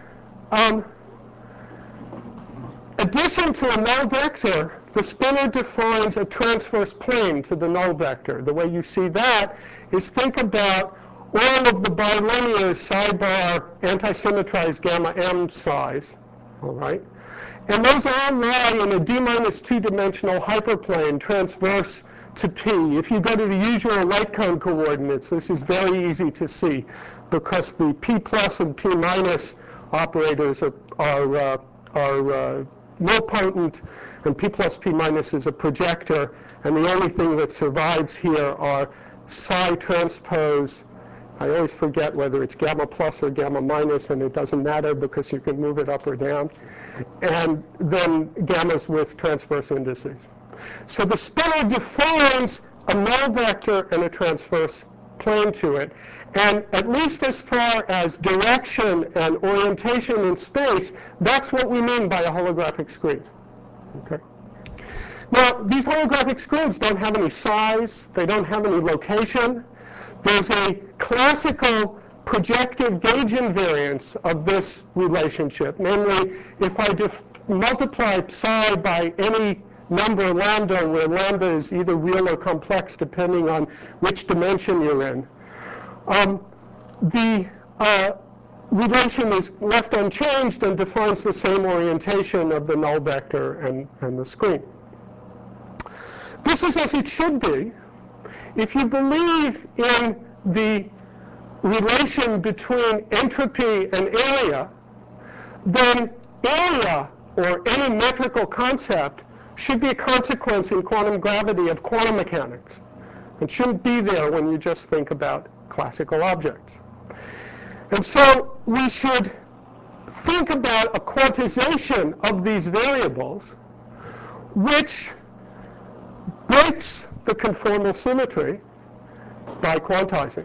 addition to a null vector, the spinner defines a transverse plane to the null vector. The way you see that is think about all of the bilinear psi bar anti-symmetrized gamma m psis, all right? And those all lie in a d minus 2-dimensional hyperplane transverse to P. If you go to the usual light cone coordinates, this is very easy to see because the P plus and P minus operators are nilpotent, and P plus P minus is a projector, and the only thing that survives here are psi transpose. I always forget whether it's gamma plus or gamma minus, and it doesn't matter because you can move it up or down. And then gammas with transverse indices. So the spinner defines a null vector and a transverse plane to it. And at least as far as direction and orientation in space, that's what we mean by a holographic screen. Okay. Now, these holographic screens don't have any size. They don't have any location. There's a classical projective gauge invariance of this relationship. Namely, if I multiply psi by any number lambda, where lambda is either real or complex depending on which dimension you're in, the relation is left unchanged and defines the same orientation of the null vector and the screen. This is as it should be. If you believe in the relation between entropy and area, then area, or any metrical concept, should be a consequence in quantum gravity of quantum mechanics. It shouldn't be there when you just think about classical objects. And so we should think about a quantization of these variables which breaks the conformal symmetry by quantizing.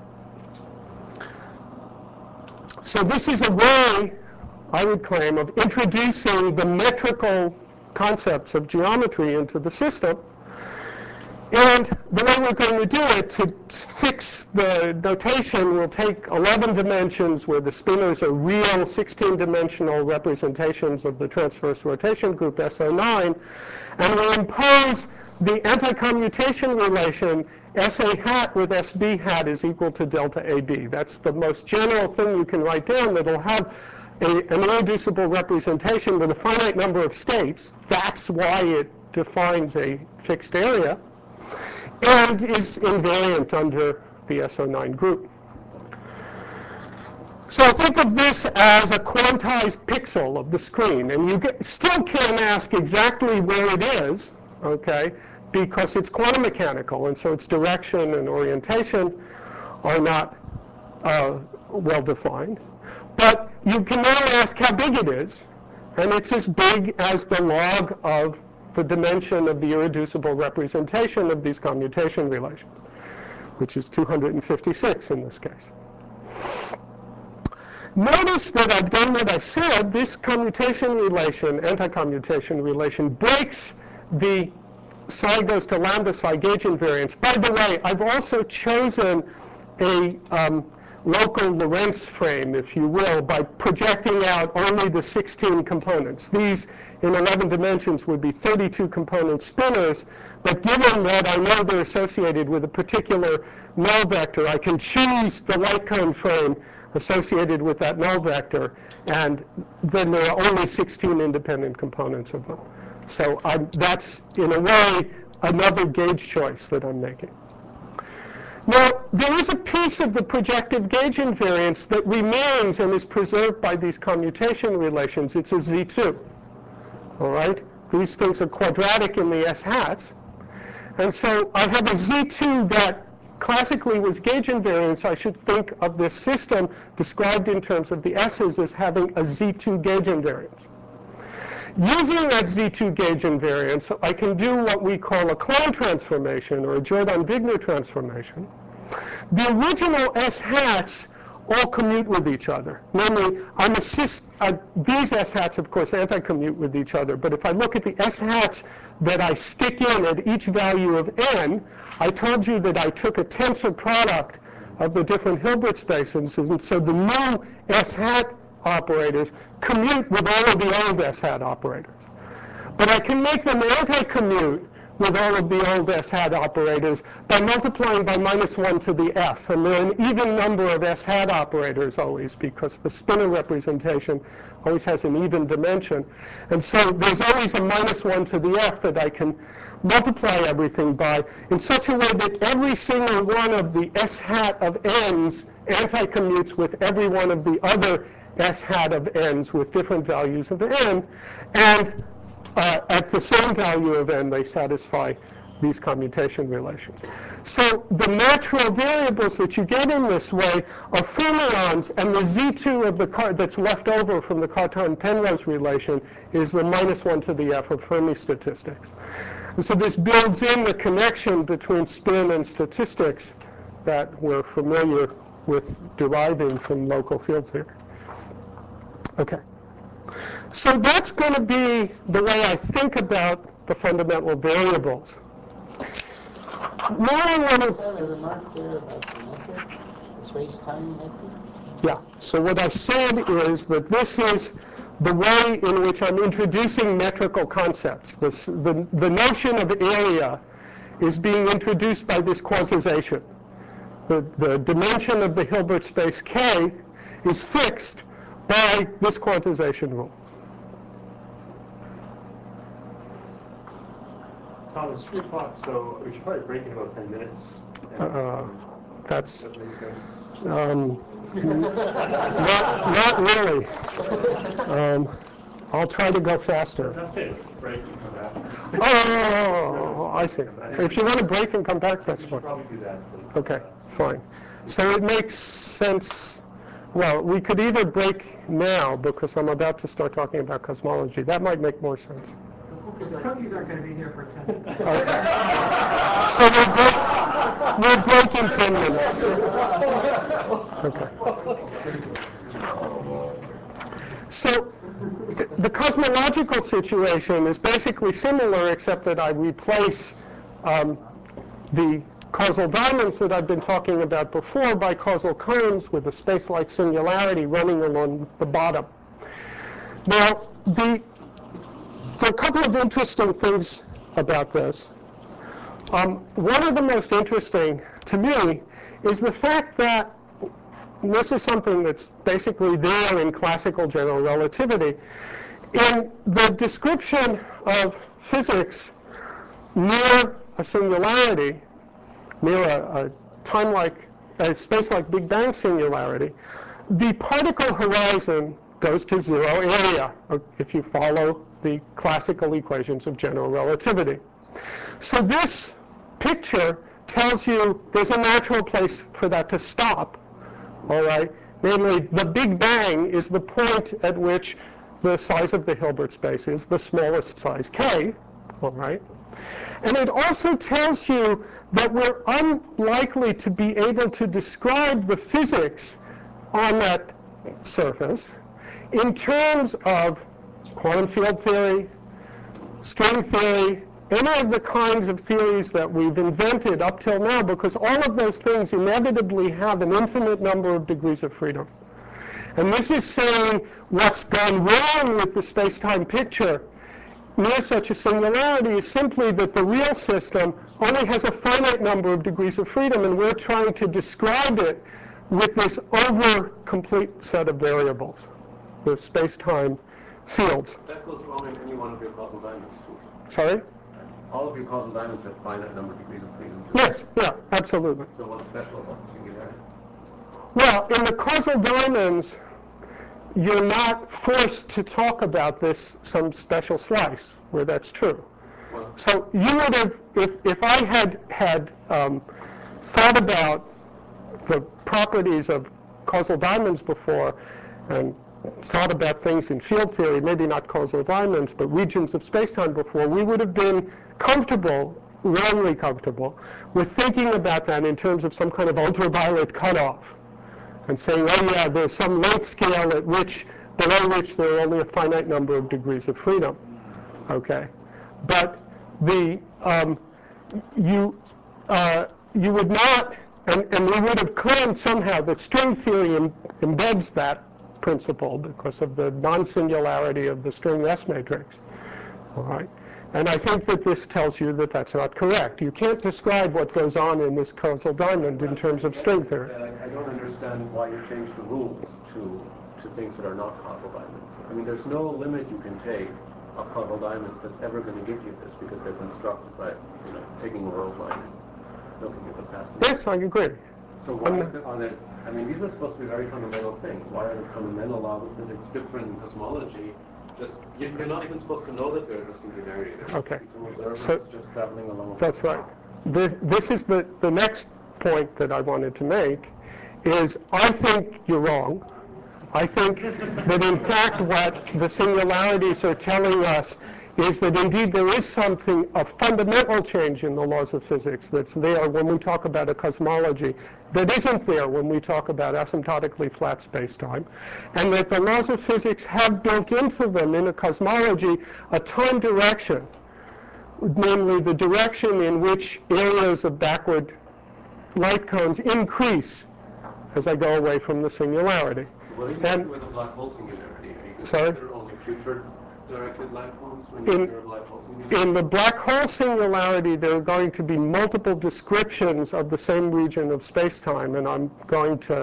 So this is a way, I would claim, of introducing the metrical concepts of geometry into the system. And the way we're going to do it, to fix the notation, we'll take 11 dimensions where the spinors are real 16-dimensional representations of the transverse rotation group SO9, and we'll impose the anti-commutation relation SA hat with SB hat is equal to delta AB. That's the most general thing you can write down that'll have an irreducible representation with a finite number of states. That's why it defines a fixed area, and is invariant under the SO9 group. So think of this as a quantized pixel of the screen, and you still can't ask exactly where it is, okay, because it's quantum mechanical, and so its direction and orientation are not well defined. But you can now ask how big it is, and it's as big as the log of the dimension of the irreducible representation of these commutation relations, which is 256 in this case. Notice that I've done what I said. This commutation relation, anti-commutation relation, breaks the psi goes to lambda psi gauge invariance. By the way, I've also chosen a local Lorentz frame, if you will, by projecting out only the 16 components. These, in 11 dimensions, would be 32 component spinors, but given that I know they're associated with a particular null vector, I can choose the light cone frame associated with that null vector, and then there are only 16 independent components of them. So that's, in a way, another gauge choice that I'm making. Now, there is a piece of the projective gauge invariance that remains and is preserved by these commutation relations. It's a Z2, all right? These things are quadratic in the S hats. And so I have a Z2 that classically was gauge invariance. I should think of this system described in terms of the S's as having a Z2 gauge invariance. Using that Z2 gauge invariance, I can do what we call a Klein transformation or a Jordan-Wigner transformation. The original S hats all commute with each other. Namely, these S hats, of course, anti-commute with each other. But if I look at the S hats that I stick in at each value of n, I told you that I took a tensor product of the different Hilbert spaces. And so the new S hat operators commute with all of the old S hat operators. But I can make them anti-commute with all of the old S hat operators by multiplying by -1 to the F. And there are an even number of S hat operators always, because the spinor representation always has an even dimension. And so there's always a -1 to the F that I can multiply everything by in such a way that every single one of the S hat of n's anti-commutes with every one of the other S hat of n's with different values of n. And at the same value of n, they satisfy these commutation relations. So the natural variables that you get in this way are fermions, and the Z2 of the that's left over from the Cartan-Penrose relation is the -1 to the F of Fermi statistics. And so this builds in the connection between spin and statistics that we're familiar with deriving from local field theory. Okay. So that's going to be the way I think about the fundamental variables. Now I want to... A remark there about the metric, the space-time metric? Yeah, so what I said is that this is the way in which I'm introducing metrical concepts. The notion of area is being introduced by this quantization. The dimension of the Hilbert space K is fixed by this quantization rule. Tom, it's 3 o'clock, so we should probably break in about 10 minutes. That's That makes sense. not really. I'll try to go faster. Okay, break and come back. Oh, I see. If you want to break and come back, that's We fine. should probably do that. Okay, fine. So it makes sense. Well, we could either break now, because I'm about to start talking about cosmology. That might make more sense. The cookies aren't going to be here for 10 minutes. Okay. So we'll break in 10 minutes. Okay. So the cosmological situation is basically similar, except that I replace the causal diamonds that I've been talking about before by causal cones with a space-like singularity running along the bottom. Now, there are a couple of interesting things about this. One of the most interesting to me is the fact that, and this is something that's basically there in classical general relativity, in the description of physics near a singularity, near a space-like Big Bang singularity, the particle horizon goes to zero area, if you follow the classical equations of general relativity. So this picture tells you there's a natural place for that to stop, all right? Namely, the Big Bang is the point at which the size of the Hilbert space is the smallest size k, all right? And it also tells you that we're unlikely to be able to describe the physics on that surface in terms of quantum field theory, string theory, any of the kinds of theories that we've invented up till now, because all of those things inevitably have an infinite number of degrees of freedom. And this is saying what's gone wrong with the space-time picture near such a singularity is simply that the real system only has a finite number of degrees of freedom, and we're trying to describe it with this over-complete set of variables, the space-time fields. That goes wrong in any one of your causal diamonds, too. Sorry? All of your causal diamonds have finite number of degrees of freedom. Yes, yeah, absolutely. So what's special about the singularity? Well, in the causal diamonds, you're not forced to talk about this some special slice where that's true. Well, so you would have, if I had thought about the properties of causal diamonds before and thought about things in field theory, maybe not causal diamonds, but regions of space-time before, we would have been comfortable, wrongly comfortable, with thinking about that in terms of some kind of ultraviolet cutoff and saying, oh yeah, there's some length scale at which, below which there are only a finite number of degrees of freedom, okay? But you would not, and we would have claimed somehow that string theory embeds that principle because of the non-singularity of the string S matrix, all right? And I think that this tells you that that's not correct. You can't describe what goes on in this causal diamond in terms of string theory. I don't understand why you change the rules to things that are not causal diamonds. I mean, there's no limit you can take of causal diamonds that's ever going to give you this because they're constructed by, taking a world line and looking at the past. Yes, I agree. So why are there, I mean, these are supposed to be very fundamental things. Why are the fundamental laws of physics different in cosmology? You're not even supposed to know that there's a singularity there. Okay. Some observers just traveling along. That's right. This is the next point that I wanted to make, is I think you're wrong. I think that in fact what the singularities are telling us is that indeed there is something, a fundamental change in the laws of physics that's there when we talk about a cosmology that isn't there when we talk about asymptotically flat spacetime, and that the laws of physics have built into them in a cosmology a time direction, namely the direction in which areas of backward light cones increase as I go away from the singularity. So what are you doing with a black hole singularity? Are you going to consider only future directed light cones when you hear a black hole singularity? In the black hole singularity, there are going to be multiple descriptions of the same region of space-time, and I'm going to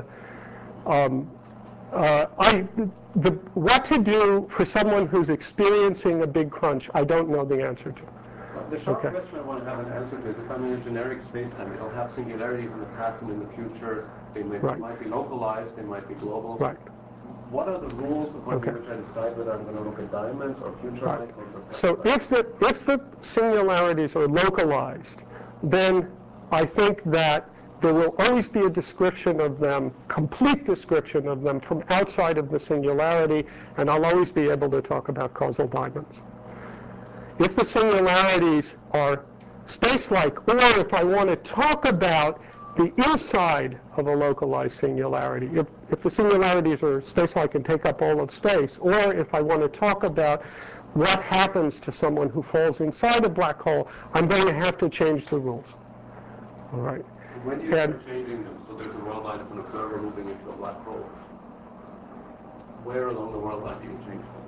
what to do for someone who's experiencing a big crunch, I don't know the answer to. The short question I want to have an answer to is, if I'm in a generic space-time, it'll have singularities in the past and in the future. They might be localized, they might be global. Right. What are the rules according to which I decide whether I'm going to look at diamonds or future light cones or past So if the singularities are localized, then I think that there will always be a description of them, complete description of them from outside of the singularity, and I'll always be able to talk about causal diamonds. If the singularities are space-like, or if I want to talk about the inside of a localized singularity, if the singularities are space-like and take up all of space, or if I want to talk about what happens to someone who falls inside a black hole, I'm going to have to change the rules. All right. When you start changing them, so there's a world line of an observer moving into a black hole, where along the world line do you change them?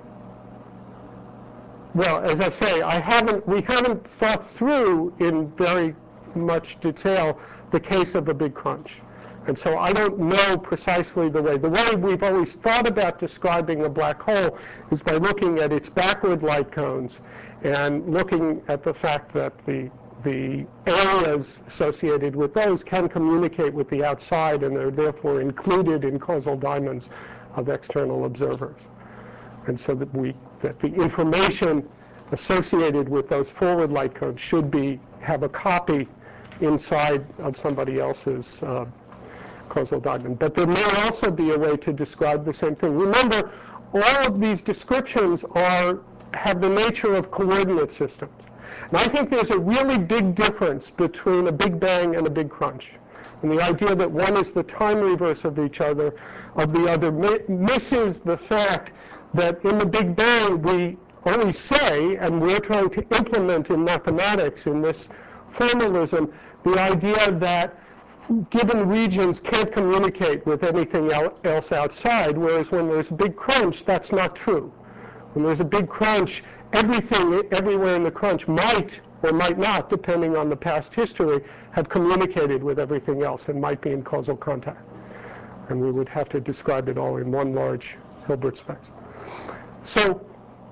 Well, as I say, we haven't thought through in very much detail the case of a big crunch. And so I don't know precisely the way. The way we've always thought about describing a black hole is by looking at its backward light cones and looking at the fact that the areas associated with those can communicate with the outside and are therefore included in causal diamonds of external observers. And so that the information associated with those forward light cones should have a copy inside of somebody else's causal diamond. But there may also be a way to describe the same thing. Remember, all of these descriptions have the nature of coordinate systems. And I think there's a really big difference between a Big Bang and a Big Crunch. And the idea that one is the time reverse of the other misses the fact that in the Big Bang we only say, and we're trying to implement in mathematics in this formalism, the idea that given regions can't communicate with anything else outside, whereas when there's a big crunch, that's not true. When there's a big crunch, everything everywhere in the crunch might or might not, depending on the past history, have communicated with everything else and might be in causal contact. And we would have to describe it all in one large Hilbert space. So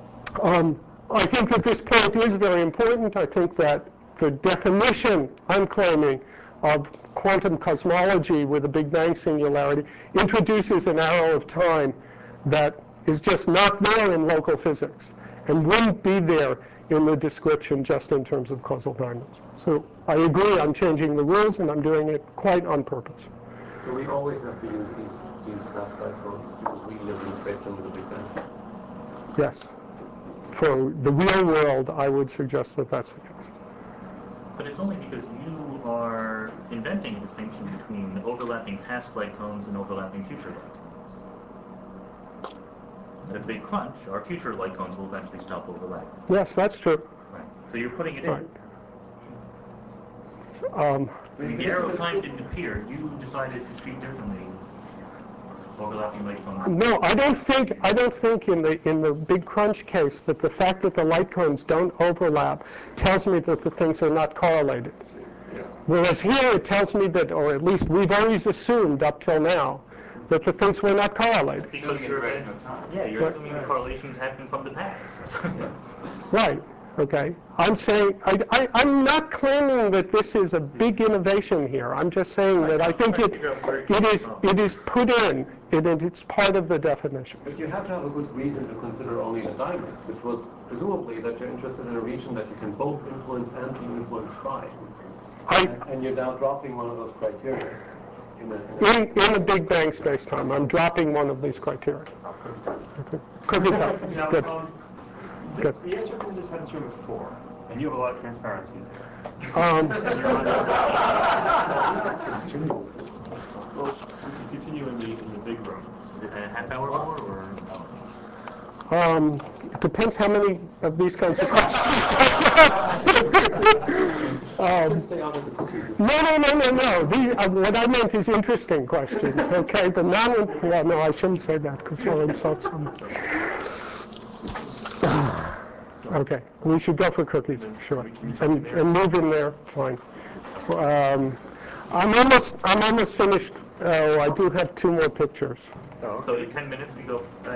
I think that this point is very important. I think that the definition I'm claiming of quantum cosmology with a Big Bang singularity introduces an arrow of time that is just not there in local physics and wouldn't be there in the description just in terms of causal diamonds. So I agree, I'm changing the rules, and I'm doing it quite on purpose. So we always have to use these classified codes because we live in space time with a Big Bang? Yes. For the real world, I would suggest that that's the case. But it's only because you are inventing a distinction between overlapping past light cones and overlapping future light cones. At a big crunch, our future light cones will eventually stop overlapping. Yes, that's true. Right. So you're putting it in. Right. The arrow of time didn't appear. You decided to treat differently overlapping light cones. No, I don't think in the big crunch case that the fact that the light cones don't overlap tells me that the things are not correlated. Yeah. Whereas here it tells me that, or at least we've always assumed up till now, that the things were not correlated. Because you're assuming the correlations happen from the past. Right. Okay. I'm saying I'm not claiming that this is a big innovation here. I'm just saying that I think it is put in. It's part of the definition. But you have to have a good reason to consider only the diamond, which was presumably that you're interested in a region that you can both influence and be influenced by. And you're now dropping one of those criteria. In a Big Bang space-time, I'm dropping one of these criteria. Cookie time. Good. Good. The answer to this had sort of 4, and you have a lot of transparency there. Well, we can continue in the big room. Is it a half hour more, or? It depends how many of these kinds of questions. No. What I meant is interesting questions. Okay, the well, no, I shouldn't say that because I'll insult someone. Okay, we should go for cookies, sure, and move in there. Fine. I'm almost finished. Oh, I do have 2 more pictures. So in 10 minutes we go.